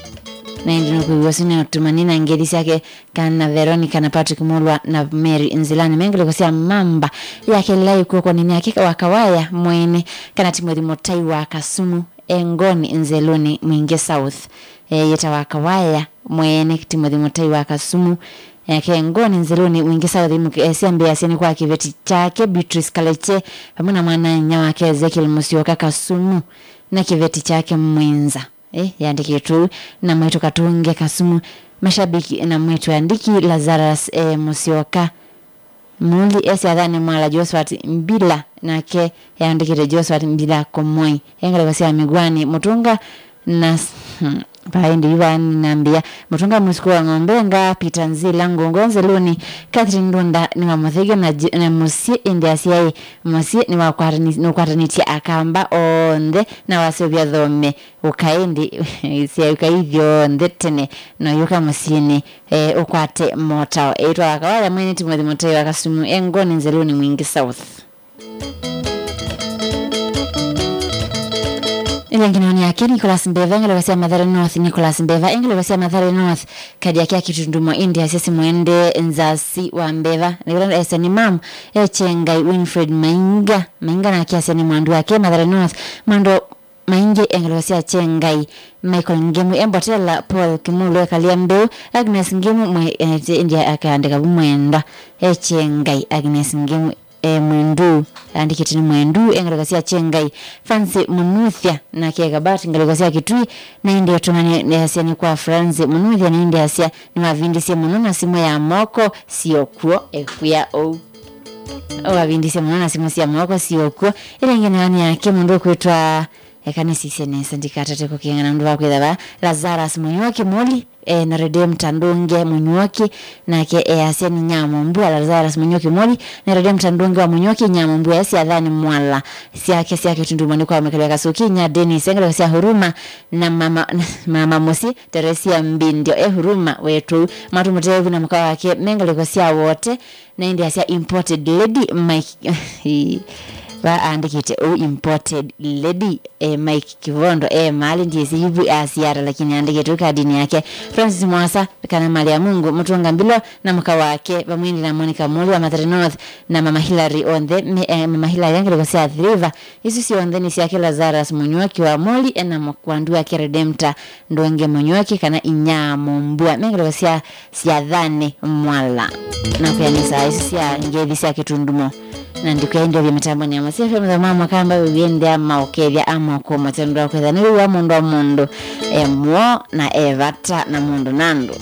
na ndino kuwasini utumanina ngedisi yake kana Veronica na Patrick Mulwa na Mary Nzelani mengele kwa mamba yake lai kwa nini hakika wakawaya mwene kana Timothy Motai wa Kasumu Engoni Nzeloni Mwinge South yeta wakawaya mwene Timothy Motai wa Kasumu yake Engoni Nzeloni Mwinge South siambe asini kwa kiveti chake Beatrice Kaleche pamoja na mwana wake Ezekiel Musioka Kasumu na kiveti chake Mwenza yaandiki tu na mwetu Katunge Kasumu mashabiki na mwetu andiki Lazarus Musioka Muli adhani mwala Josephat Mbila na ke yaandiki Josephat Mbila Komoi engale kwa Migwani Mutunga na paendi yuwani nambia Mutunga Musikuwa Ngombenga Peter Nzila Ngongonze Luni Catherine Ndunda ni wa Muthige na Musie Indiasiai Musie ni wa kwaraniti akamba onde na wasobia dhome ukaendi siya ukaidhyo ndetene no yuka Musieni ukwate motao eto wakawala mwene Timothy Motai wa Kasumu Engoni Nzeluni Mwingi South Ngine yake Nicholas Mbeva ngale wasia Mathare North Nicholas Mbeva ngale wasia Mathare North kadi yake Kitundumo India sisi mwende Nzasi wa Mbeva ngale eseni mam Chengai Winfred Mainga na kiasi ni mwandu yake Mathare North mwando Mainge ngale wasia Chengai Michael Ngemu Embotela Paul Kimulo Kaliambe Agnes Ngemu India akaandika mwenda Chengai Agnes Ngemu Mwendu andikitini Mwendu engalagasia Chengai Fancy Munuthia na Kiegabati engalagasia Kitui na India tumani yasia kwa France Munuthia na India yasia ni wavindisia mununa simu ya moko siyokuo ekuya wavindisia mununa simu ya moko siyokuo ile ngine wani yake mundu kuitwa kanisi sene sindikata teko kiengana nduwa kwedaba Lazarus Munyoki Moli na Redem Tandunge Munyoki na ke yasia ni Nyamo Mbua Lazarus Munyoki Moli na Redem Tandunge wa Munyoki Nyamo Mbua yasia adhani mwala siya Kitundumani kwa Mekele Kasuki nya Dennis engele sia Huruma na mama Musi Teresia Mbindio Huruma wetu matu mutevu na mkawa wake mengele kwa sia wote na India sia imported lady Mike wa andikite imported lady Mike Kivondo mali ndiye hivi asiara lakini andikite kadini yake Francis Mwasa kana mali ya Mungu Mutunga Mbilo na mka wake Bamwindi na Monica Muli wa Mathare North na mama Hilary Onde mama Hilary yangu kwa sia River hizo si Onde ni sia Lazarus Munyoki wa Moli na mkwandu yake Redempta Ndonge Munyoki kana Inyamo Mbua mengi kwa sia dhani mwala na kwa nisa hizo sia ngedi sia Kitundumo na ndikuya ndio vya mitambo ni amasife mzamama kamba ugende ama okevya ama okoma tendwa kweza ni wa mundu mwo na evata na mundu nando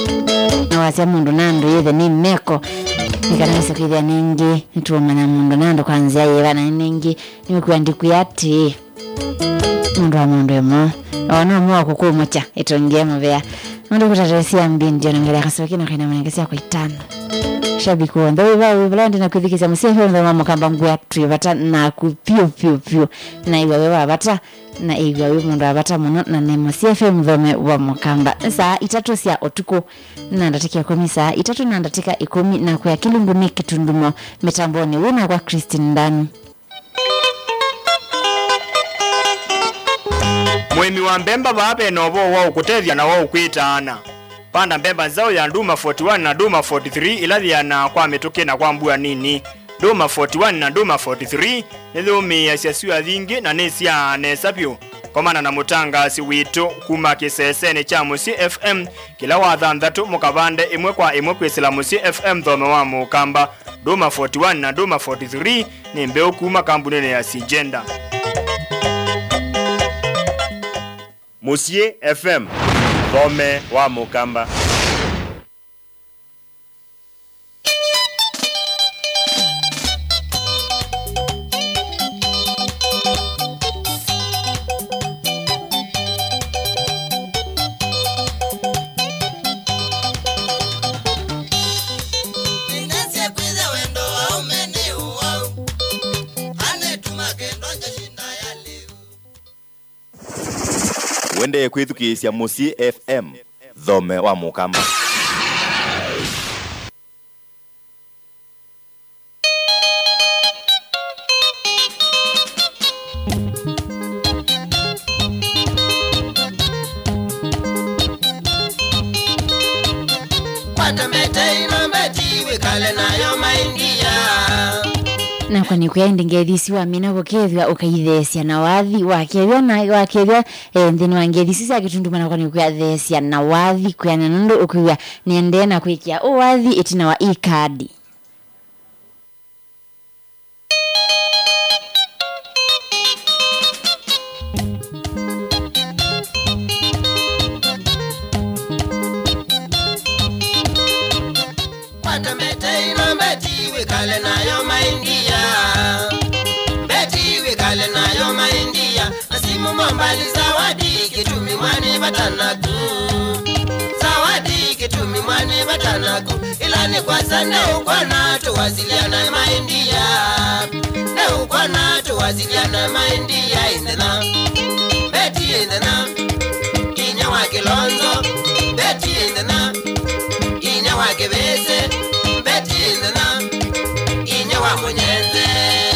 na wasia mundu nando yethe ni meko nikanisa kwithia ningi nituoma na mundu nando kwanzia yeva na ningi nimekuwa ndikuyati mundu wa mundu mwo ona mwo kukumocha itongemo vya mundu kutaresia mbindi nangala kasoki na kaina mwangesia kwa itano shabiki wanda wewe Blandi na kuthikisa msefe ndo mama kamba ngwa trivata na kupio na iwe abata na iwe mundu abata muno na ne msefe mdhome wa mukamba saa itatu sia otuko na ndatikia komisa itatu na ndatika ikomi na kwa Kilungu ni Kitundumo mitamboni wuna kwa Christine Ndanu Mwemi wa Mbemba babe nobo wao kutethia na wao kuitana panda Mbemba zao ya Nduma 41 na Nduma 43 ilathia na kwa mituke na kwa mbua nini Nduma 41 na Nduma 43 nithumi ya siasiwa thingi na nesia nesapyo komana na mutangasi witu kuma kisesene cha Musi FM kila wa thanthatu mukabande imwe kwa imwe kwisila Musi FM thome wa mukamba Doma 41 na Doma 43 ni mbeu kuma kampuni ya Syngenta. Musie FM Thome wa Mukamba. Wende kwithukisya Musie FM Thome wa Mukamba. Na kwa ni kuende ngethisi wa mina gukethwa ukaithesya na wathi wakethwa na wakethwa nthini wa ngethisi cia kitunduma na kwa ni kuyathesya na wathi kuyana nundu ukuwa niende na kwikia o wathi itina wa e-card. Mbali zawadi kitumi mwani batanaku, zawadi kitumi mwani batanaku, ilani kwa sana ukwana tuwasiliana maindia, na ukwana tuwasiliana maindia indena, beti indena, kinya wa Kilonzo, beti indena, kinya wa Kibese, beti indena, kinya wa Munyenze.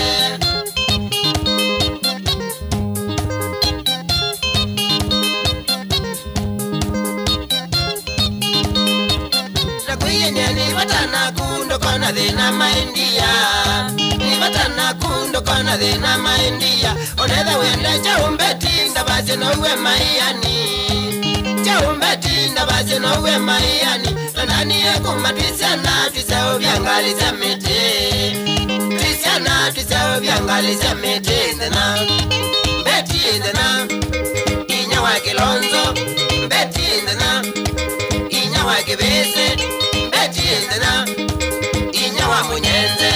Kona thina maindia ni batana kundo kona thina maindia onetha wenda chaumbeti ndabase no we maiani chaumbeti ndabase no we maiani nani ekumatisiana tisao byangali za mete tisiana tisao byangali za mete ndena beti ndena kinya wa Kilonzo beti ndena kinya wa Kibese beti ndena wa Munyenze.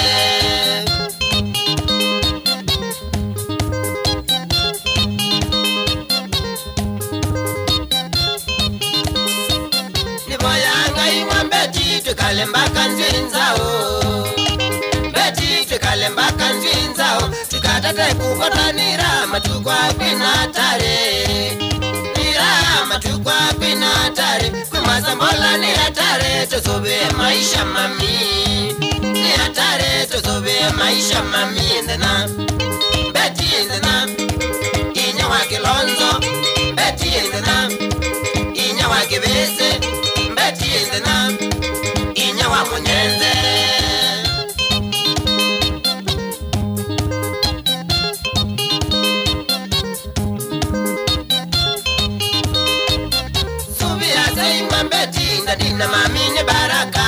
Niboyanga imwa beti tukalembaka nzinzao, beti tukalembaka nzinzao, tukatate kukotanira matukwa kwinatare, nira matukwa kwinatare, kumasambola ni atare, tusobe maisha mami. Atare tuzobe maisha mami indena beti indena kinya wa Kilonzo beti indena kinya wa Kibese beti indena kinya wa Munyenze. Subia zaima beti ndadina mami ni baraka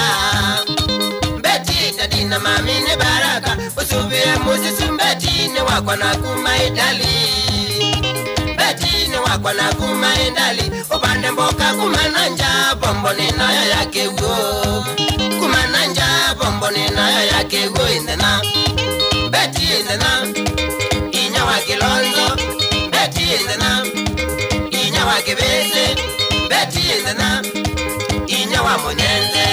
na mami ni baraka usubie musisi mbeti ni wakwa na kumaidali beti ni wakwa na kumaidali upande mboka kumananja bombo ni nayo yake ugo kumananja bombo ni nayo yake ugo indena beti indena kinya wa Kilonzo beti indena kinya wa Kibese beti indena kinya wa Munyenze.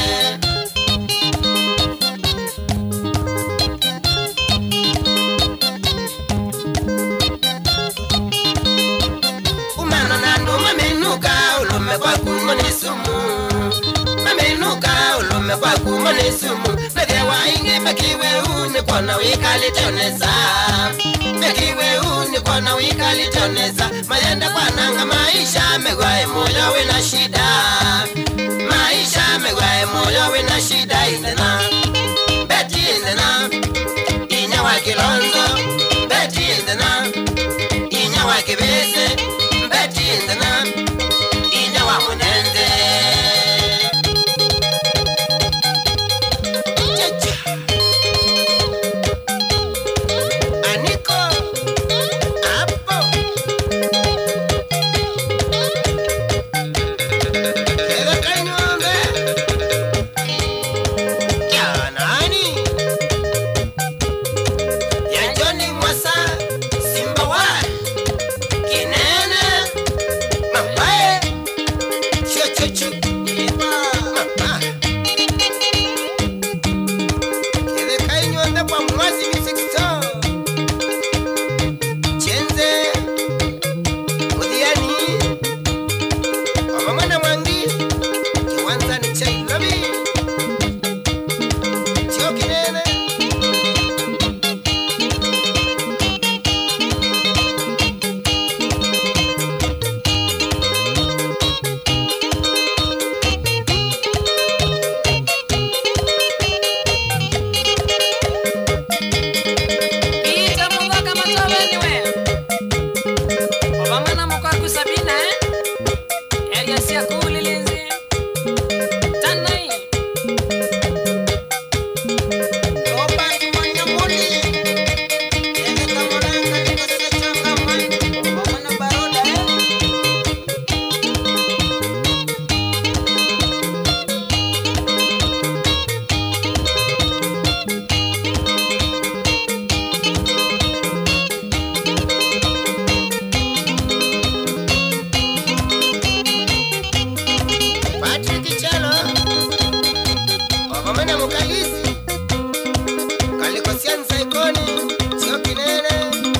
Kwa kumonisumu mamenuka ulume kwa kumonisumu nege wainge mekiwe uni kona wikali tonesa mekiwe uni kona wikali tonesa mayenda kwa nanga maisha megwae moyo wina shida maisha megwae moyo wina shida indena beti indena kinya wa Kilonzo beti indena kinya wa Kibese beti indena wa Munyenze. Mwene mukalisi Kalikosia nsaikoni Sio kinene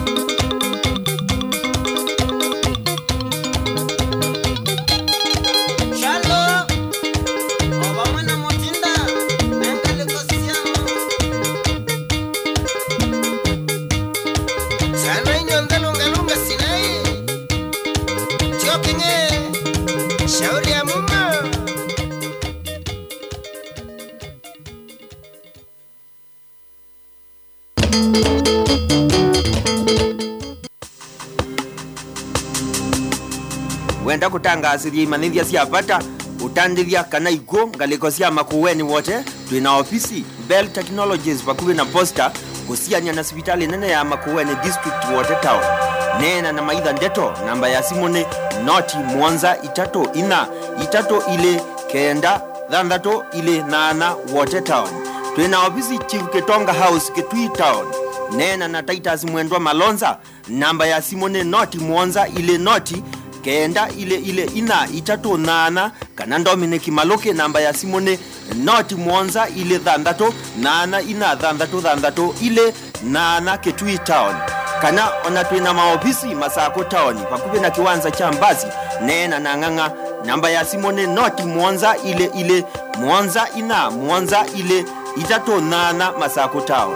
Shalo Oba mwene mutinda Nengalikosia Sana inyonga lunga sinai Sio kinye Shauri ya muma wenda kutangasithia imanithia cia bata utandithia kana iguo ngaliko cia makuweni wote twina ofisi Bell Technologies bakuvi na posta kusiania na sibitali nene ya Makueni district wote town nena na maitha ndeto namba ya simu ni noti mwanza itatu ina itatu ile kenda dhandatu ile nana wote town twina ofisi Chief Ketonga House Kitui town nena na Titus Mwendwa Malonza namba ya simu ni noti mwanza ile noti kenda ile ina itatu nana kana Dominic Maloke namba ya simu ni noti mwanza ile dhandatu nana ina dhandatu ile nana Kitui town kana ona twina maofisi Masako town pakuve na kiwanza cha Mbazi nena na Ng'ang'a namba ya simu ni noti mwanza ile mwanza ina mwanza ile itatu nana Masako town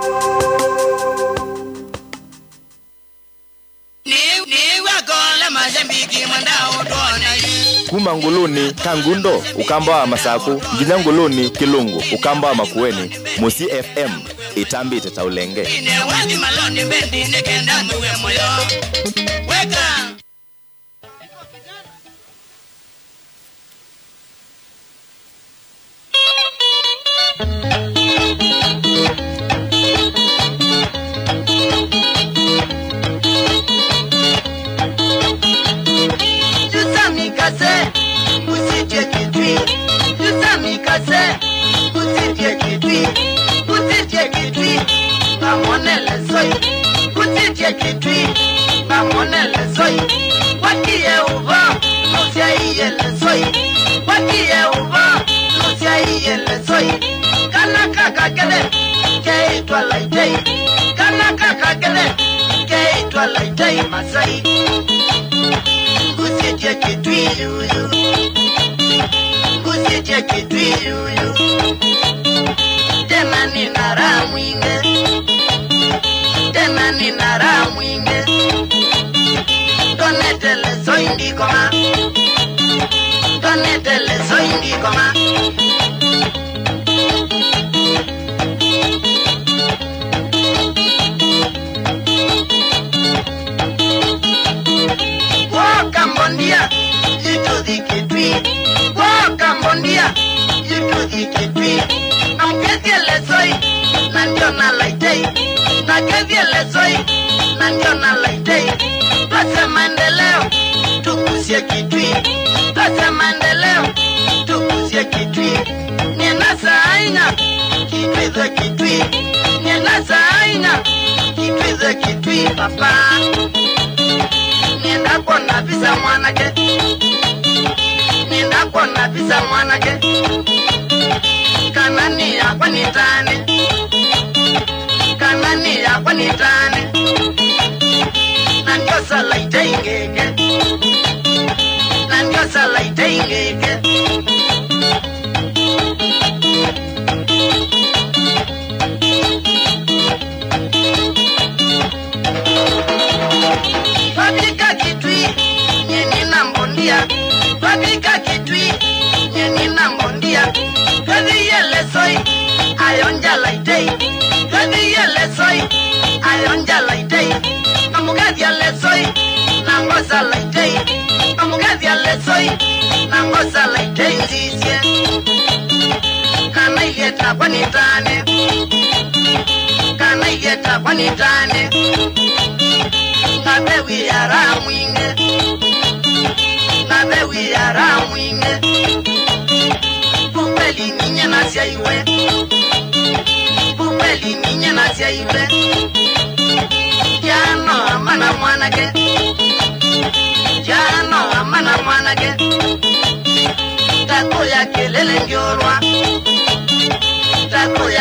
kuma Nguluni Kangundo ukamba wa Masaku nginya Nguluni Kilungu ukamba wa Makueni Musi FM itambite taulenge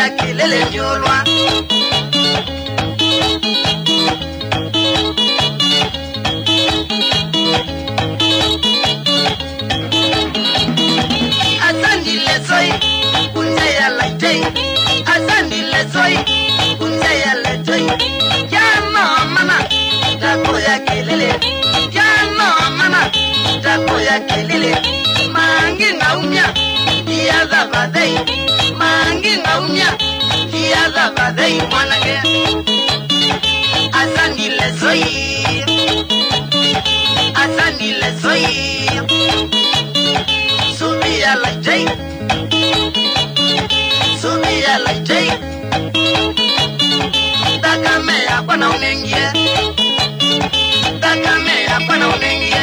ya kelele nyolwa Asandi lesoi kunja ya laitei Asandi lesoi kunja ya laitei Jano mana tako ya kelele Jano mana tako ya kelele Mangi ngaumya Kia zabadei Mangi ngaumya Kia zabadei mwanake Asandi lesoi Asandi lesoi Subia like Jay Subia like Jay Takame hapa na unengie Takame hapa na unengie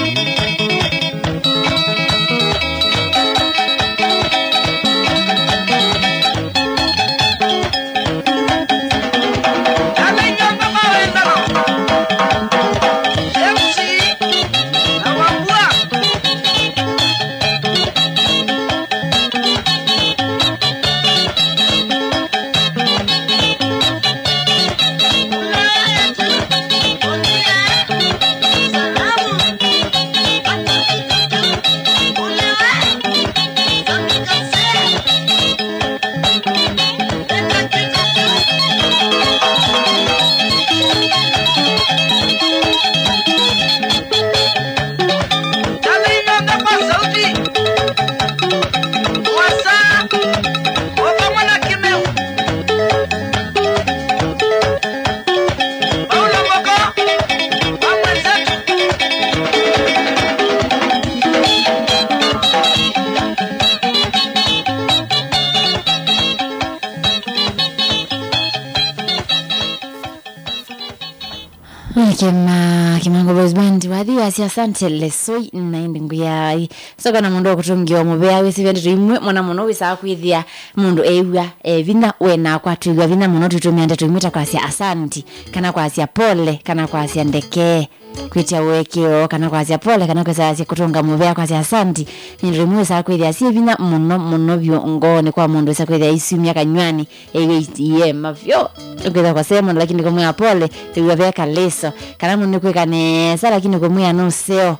Kimango Boys Band wathi asante lesoi nainde nguyai soka na mundu okutungio mubea wese bende imwe mwana muno wisa kwithia mundu ewa vina wena kwatwiwa vina muno tutumiande tumita kwa sia asante kana kwa sia pole kana kwa sia ndeke kwitia wekeo kana kwa sia pole kana kwa sia kutunga mubea kwa sia asante ndirimwe sa kwithia sia vina muno byo ngone kwa mundu wisa kwithia isumia kanywani ewe mavyo kwithia kwa sema lakini kwa mwa pole tiwa veka leso kana mundu kwekanesa lakini kwa mwa no seo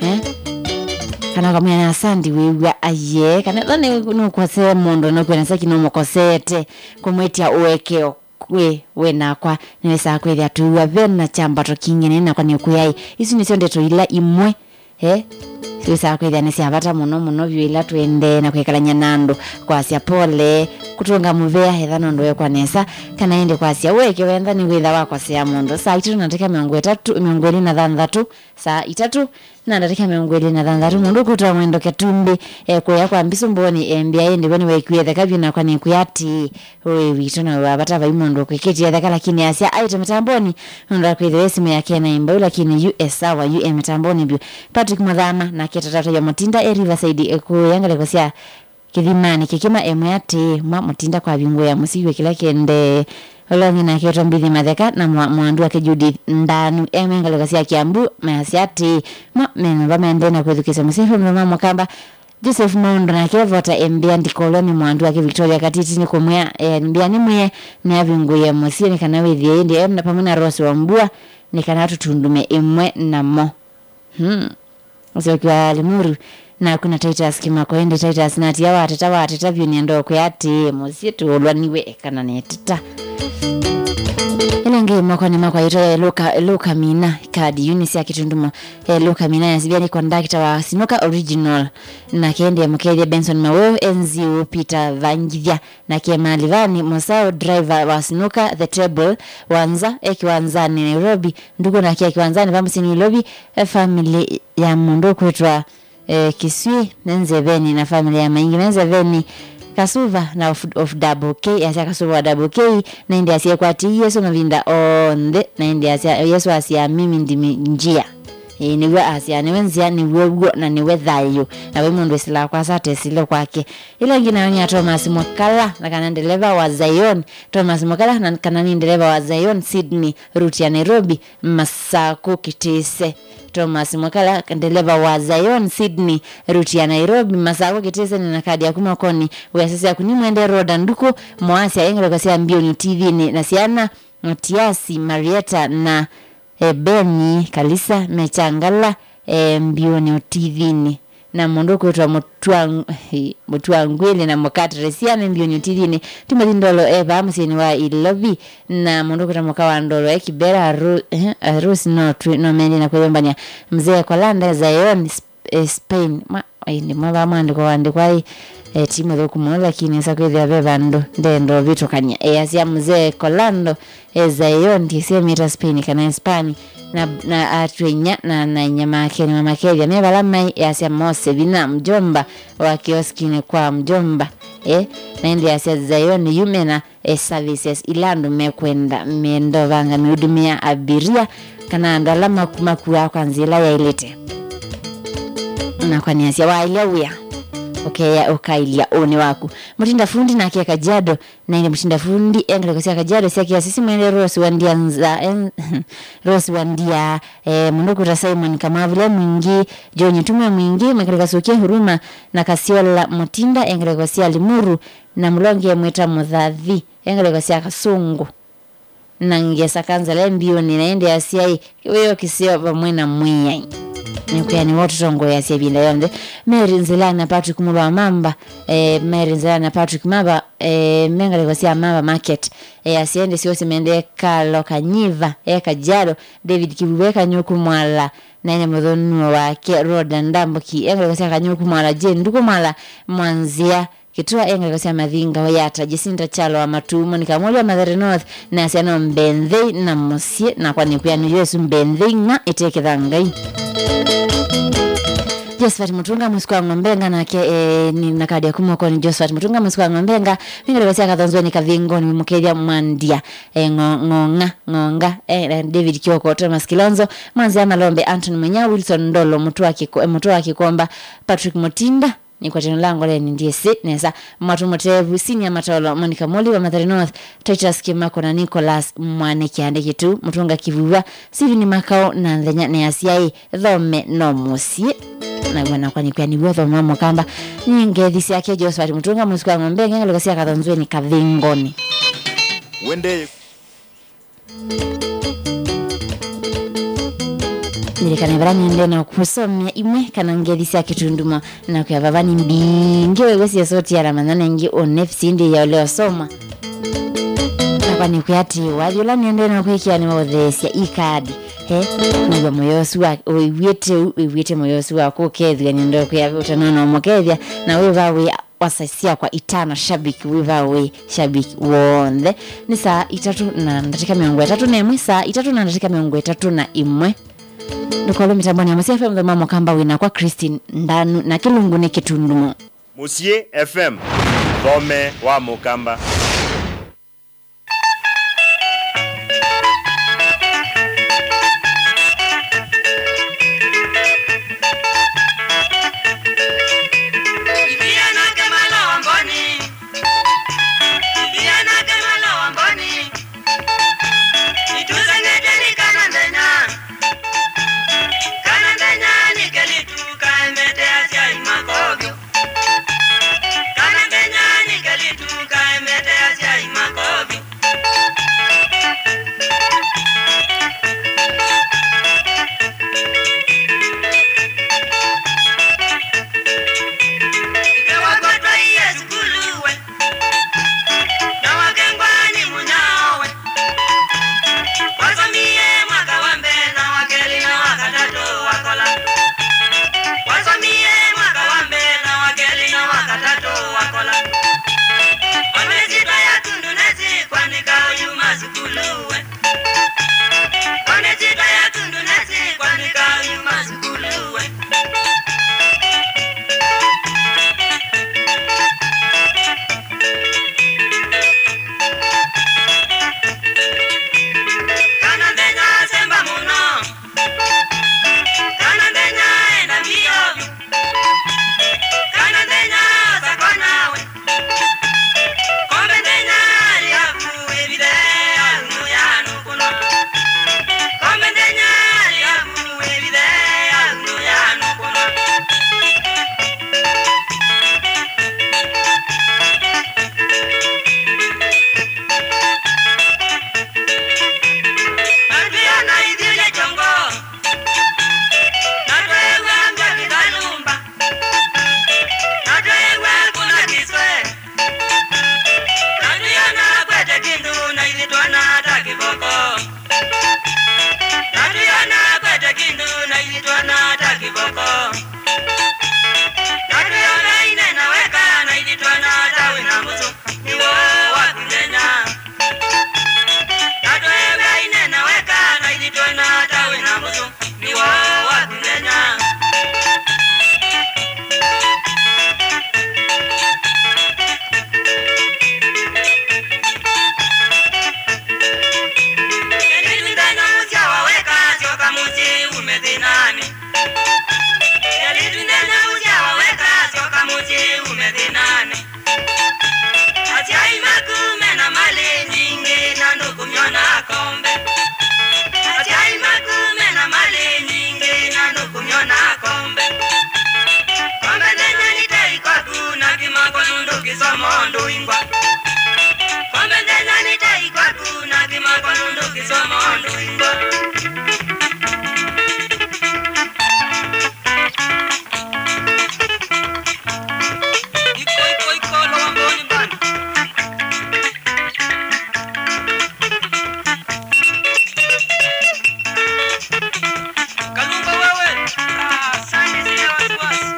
kana kwa mwa asante wewe aye kana thane no kwa sema mundu no kwenesa kinomo kosete kumwetia uwekeo we nakwa niwesa kwithia tuwa vena chambato kingene na kwa nikuyai isu nisio ndeto ila imwe siwesa kwithia nisia bata muno ila tuende na kwekalanya nando kwa sia pole kutunga muvea hethano ndoe kwa nesa kana ende kwa sia weke wenda ni witha wako sia mundu saa 3 nataka miongo 3 saa 3 na nataka miongo 3 mundu kutoa mwendo ketumbi kwa kwa mbiso mboni mbia ende bani wekwetha kabyo na kwa nikuyati we witona wabata ba imondo kweketi yatha lakini asia aite mitamboni ndo kwetha simu yake na imba lakini US sawa mitamboni bio Patrick Muthama na ketata ya Mutinda Riverside kuyangale kwa sia kithimani kikima emyati mutinda kwa bingo ya musiwe kila kende olongi na kioto mbithi matheka na mwandu wake Judith Ndanu emengale kwa sia Kiambu masiati meno bamendena kwethukisa musifu mama kamba Joseph Mondo na kevota mbia ndikoloni mwandu wake Victoria Katiti ni kumwea mbia ni mwe ni abingo ya musiwe ni kana withie ndi na pamuna Rose wa Mbua ni kana tutundume imwe na mo kwa Limuru na kuna Titus Kimako ende Titus na tia wateta vyuni ndo kuyati musitu olwaniwe kana netita Nge moko ni mako ito Luka Mina kadi unisi ya kitunduma Luka Mina ya sibia ni kondakita wa Sinoka Original na kende ya mkede Benson Maweo NZU Peter Vangivya na kie Malivani Mosao driver wa Sinoka The Table wanza kiwanzani Nairobi ndugu na kia kiwanzani pamusini Nairobi family ya mundu kuitwa Kisui Nenzeveni na familia ya Maingi Nenzeveni Kasuva na of double K ya Kasuva double K na ndi asia kwati Yesu mavinda onde na ndi asia Yesu asia mimi ndimi njia niwe asia niwe nzia niwe uo na niwe thayo na we mundu sila kwa sate sile kwake ila ngina nya Thomas Mokala na kana dereva wa Zion Thomas Mokala na kana ni dereva wa Zion Sydney route ya Nairobi Masako Kitese Thomas Mokala dereva wa Zion Sydney route ya Nairobi Masako Kitese na kadi ya kumakoni we sasa kuni mwende roda nduko mwasi engelo kwa Mbioni TV ni na siana Matiasi Marieta na Beni Kalisa Mechangala Mbioni TV ni na mondoko wetu wa Mutwangwele na Mokata Resiane Mbioni TV ni Timothy Ndolo Eva Museni wa Ilobi na mondoko wetu wa Mokawa Ndolo Kibera Rose no mendi na kwembania mzee kwa landa Zion Spain ni mwaba mwandi kwa wandi kwa timu dhoku mwala kini sakwezi ya bebando ndendo vitu kanya asia mzee Kolando Zion tisia mita Spain kana Hispani na atwenya na nyama ake ni mama kedia meba lama asia Mose Bina mjomba wa kioskini kwa mjomba na ndi asia Zion Yumena services ilandu mekwenda mendo vanga miudumia abiria kana ndo alama kumakuwa kwa nzila ya ilete na kwa niasia wa ilawia ukailia oni waku mutinda fundi na kia Kajiado na ile mutinda fundi engele kwa Kajiado sia sisi mwende Rose wandia Rose wandia munduku ra Simon kama vile mwingi Jonyi tume mwingi mekeleka sokia Huruma na Kasiola Mutinda engele kwa Limuru na Mlonge mweta Mudhathi engele kwa Kasungu na ngesa kanza le Mbioni na ende asia wewe kisio bamwena mwiya ni watu tongo ya sebinda yonde Mary Nzela na Patrick Mulwa Mamba Mary Nzela na Patrick Mamba mengale kwa Mamba market asiende sio semende Kalo Kanyiva Kajiado David Kibuweka Nyuku Mwala na ine mudhonu wake Roda Ndambuki engale kwa Kanyuku Mwala je nduko Mwala Mwanzia kitua engale kwa Madhinga Wayata Jacinta Chalo wa Matumo nikamwali wa Mathare North na asiano Mbendhei na Mosie na kwa nikuya ni Yesu Mbendhei na iteke dhangai Josephat Mutunga musiko ngombenga na ni nakadi ya kumoko ni Josephat Mutunga musiko ngombenga ngere basi akatanzwe ni Kavingo ni Mukedia Mwandia ngonga David Kioko Thomas Kilonzo Mwanzi ya Malombe Anthony Mwenyaw Wilson Ndolo mutu wa Kikomba Patrick Mutinda ni kwa jina langu le ndiye Sitnesa Matumotevu Senior Matolo Monica Moli wa Mathare North Titus Kimako na Nicholas Mwane Kiandeke tu Mutunga Kivuva Steven Makao na Ndenya ne asiai Dhome no Musie na bwana kwa nikia ni wewe mama kamba nyinge dhisi yake Josephat Mutunga musiko ngombe ngelo kasia katanzwe ni Kavingoni wende nilikana barani ndio na kusomea imwe kana ngedisi yake tunduma na kwa babani mbingi wewe si soti ya Ramadhani ngi onefsi ndi ya leo soma kwa ni kuyati wajula niende na kuikia ni maudhesi ya ikadi niwa moyosu wa uiwete moyosu wa kukethia ni ndio kwa utanana umokethia na wewe wasaisia kwa itana shabiki wewe shabiki wonde ni saa 3 na ndatika miongo 3 na imwe saa 3 na ndatika miongo 3 na imwe Ndukolo mitamboni ya Musie FM mama kamba wina kwa Christine Ndanu na Kilungu ne Kitundumo Musie FM Thome wa Mukamba Kana Kenya ni kalitu kaemete ondo ingwa Kombe tena nitai kwa kuna kima kwa nundo kisoma ondo ingwa Iko lo wamboni bana Kalumba wewe sani zile wasiwasi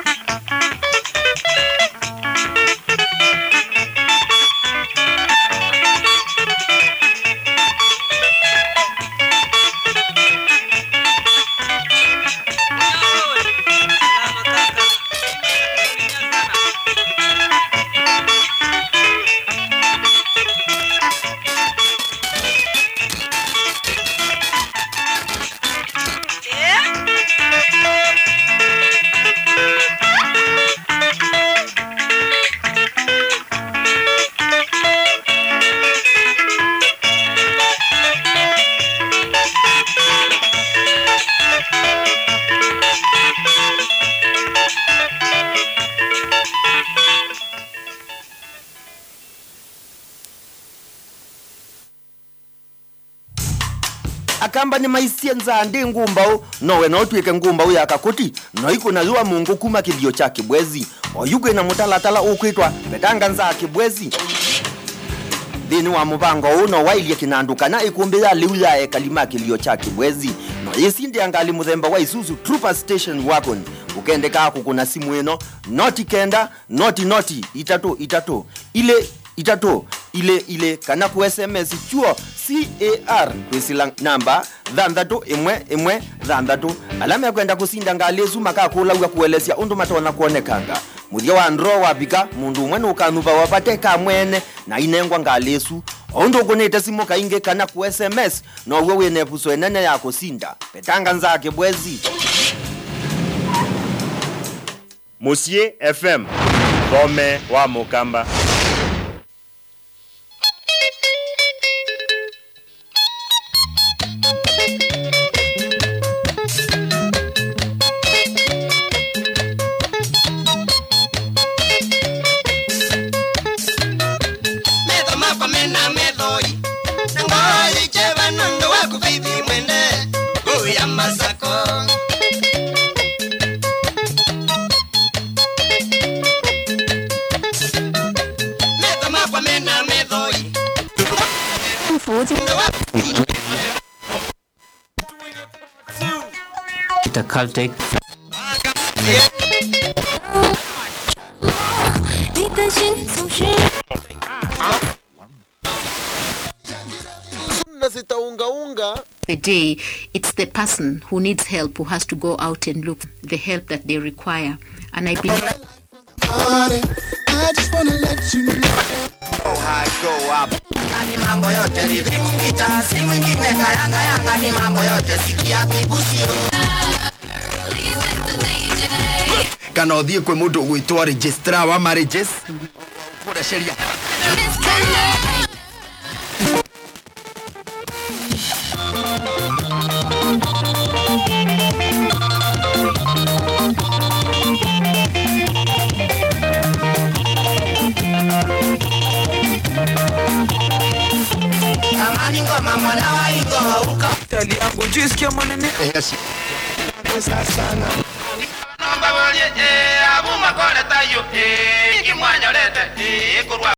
akamba ni maisia nzande ngumbao nowe no twike ngumbao ya kakuti no iko na lua mungu kuma kilio cha kibwezi oyuko na mutalatala ukwitwa betanga nza kibwezi dini wa mubango uno wailie kinanduka na ikumbe ya liuya e kalima kilio cha kibwezi no yesinde angali muthemba wa Isuzu Trooper Station Wagon ukende kako kuna simu eno noti kenda noti ile kana ku SMS chuo CAR kwisilang namba dhandatu imwe dhandatu alama ya kwenda kusinda ngalezu makakula uya kuelezia undu matona kuonekanga muthia wa ndro wabika mundu umwe nukanuva wapateka mwene na inengwa ngalezu undu kunete simu kainge kana ku SMS no wewe nepuso enene yako sinda petanga nzake bwezi Monsieur FM Bome wa Mukamba. The Celtic the day, it's the person who needs help who has to go out and look the help that they require. And I believe I just wanna let you know I go up. Ni mambo yote nilikuita si mwingine kayanga yanga ni mambo yote sikia kibusi kana uthie kwe mundu gwitwa registrar wa marriages kura sheria Tali yangu jisikia manene yes sana. Namba wale